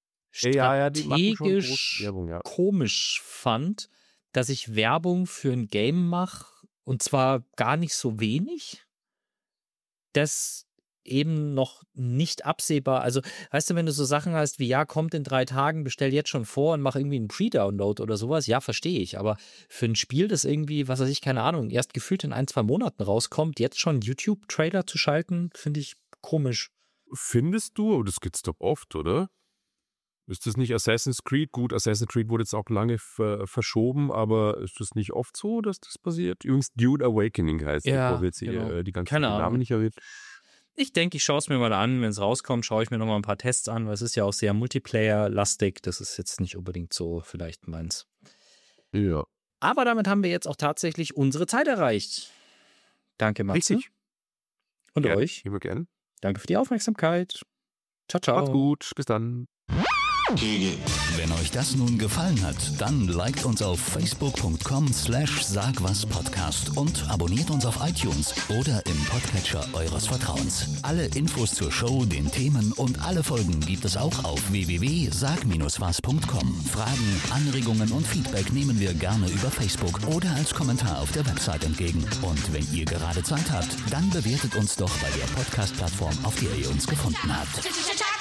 strategisch Werbung, komisch fand, dass ich Werbung für ein Game mache, und zwar gar nicht so wenig, das eben noch nicht absehbar, also weißt du, wenn du so Sachen hast wie, ja, kommt in 3 Tagen, bestell jetzt schon vor und mach irgendwie einen Pre-Download oder sowas, ja, verstehe ich, aber für ein Spiel, das irgendwie, was weiß ich, keine Ahnung, erst gefühlt in 1-2 Monaten rauskommt, jetzt schon YouTube-Trailer zu schalten, finde ich komisch. Findest du? Aber das gibt's doch oft, oder? Ist das nicht Assassin's Creed? Gut, Assassin's Creed wurde jetzt auch lange verschoben, aber ist das nicht oft so, dass das passiert? Übrigens, Dune Awakening heißt, bevor wir jetzt hier die ganzen Namen nicht erwähnen. Ich denke, ich schaue es mir mal an. Wenn es rauskommt, schaue ich mir nochmal ein paar Tests an, weil es ist ja auch sehr Multiplayer-lastig. Das ist jetzt nicht unbedingt so vielleicht meins. Ja. Aber damit haben wir jetzt auch tatsächlich unsere Zeit erreicht. Danke, Matze. Richtig. Und gerne. euch. Immer gern. Danke für die Aufmerksamkeit. Ciao, ciao. Macht's gut. Bis dann. Wenn euch das nun gefallen hat, dann liked uns auf facebook.com/sagwaspodcast und abonniert uns auf iTunes oder im Podcatcher eures Vertrauens. Alle Infos zur Show, den Themen und alle Folgen gibt es auch auf www.sag-was.com. Fragen, Anregungen und Feedback nehmen wir gerne über Facebook oder als Kommentar auf der Website entgegen. Und wenn ihr gerade Zeit habt, dann bewertet uns doch bei der Podcast-Plattform, auf der ihr uns gefunden habt.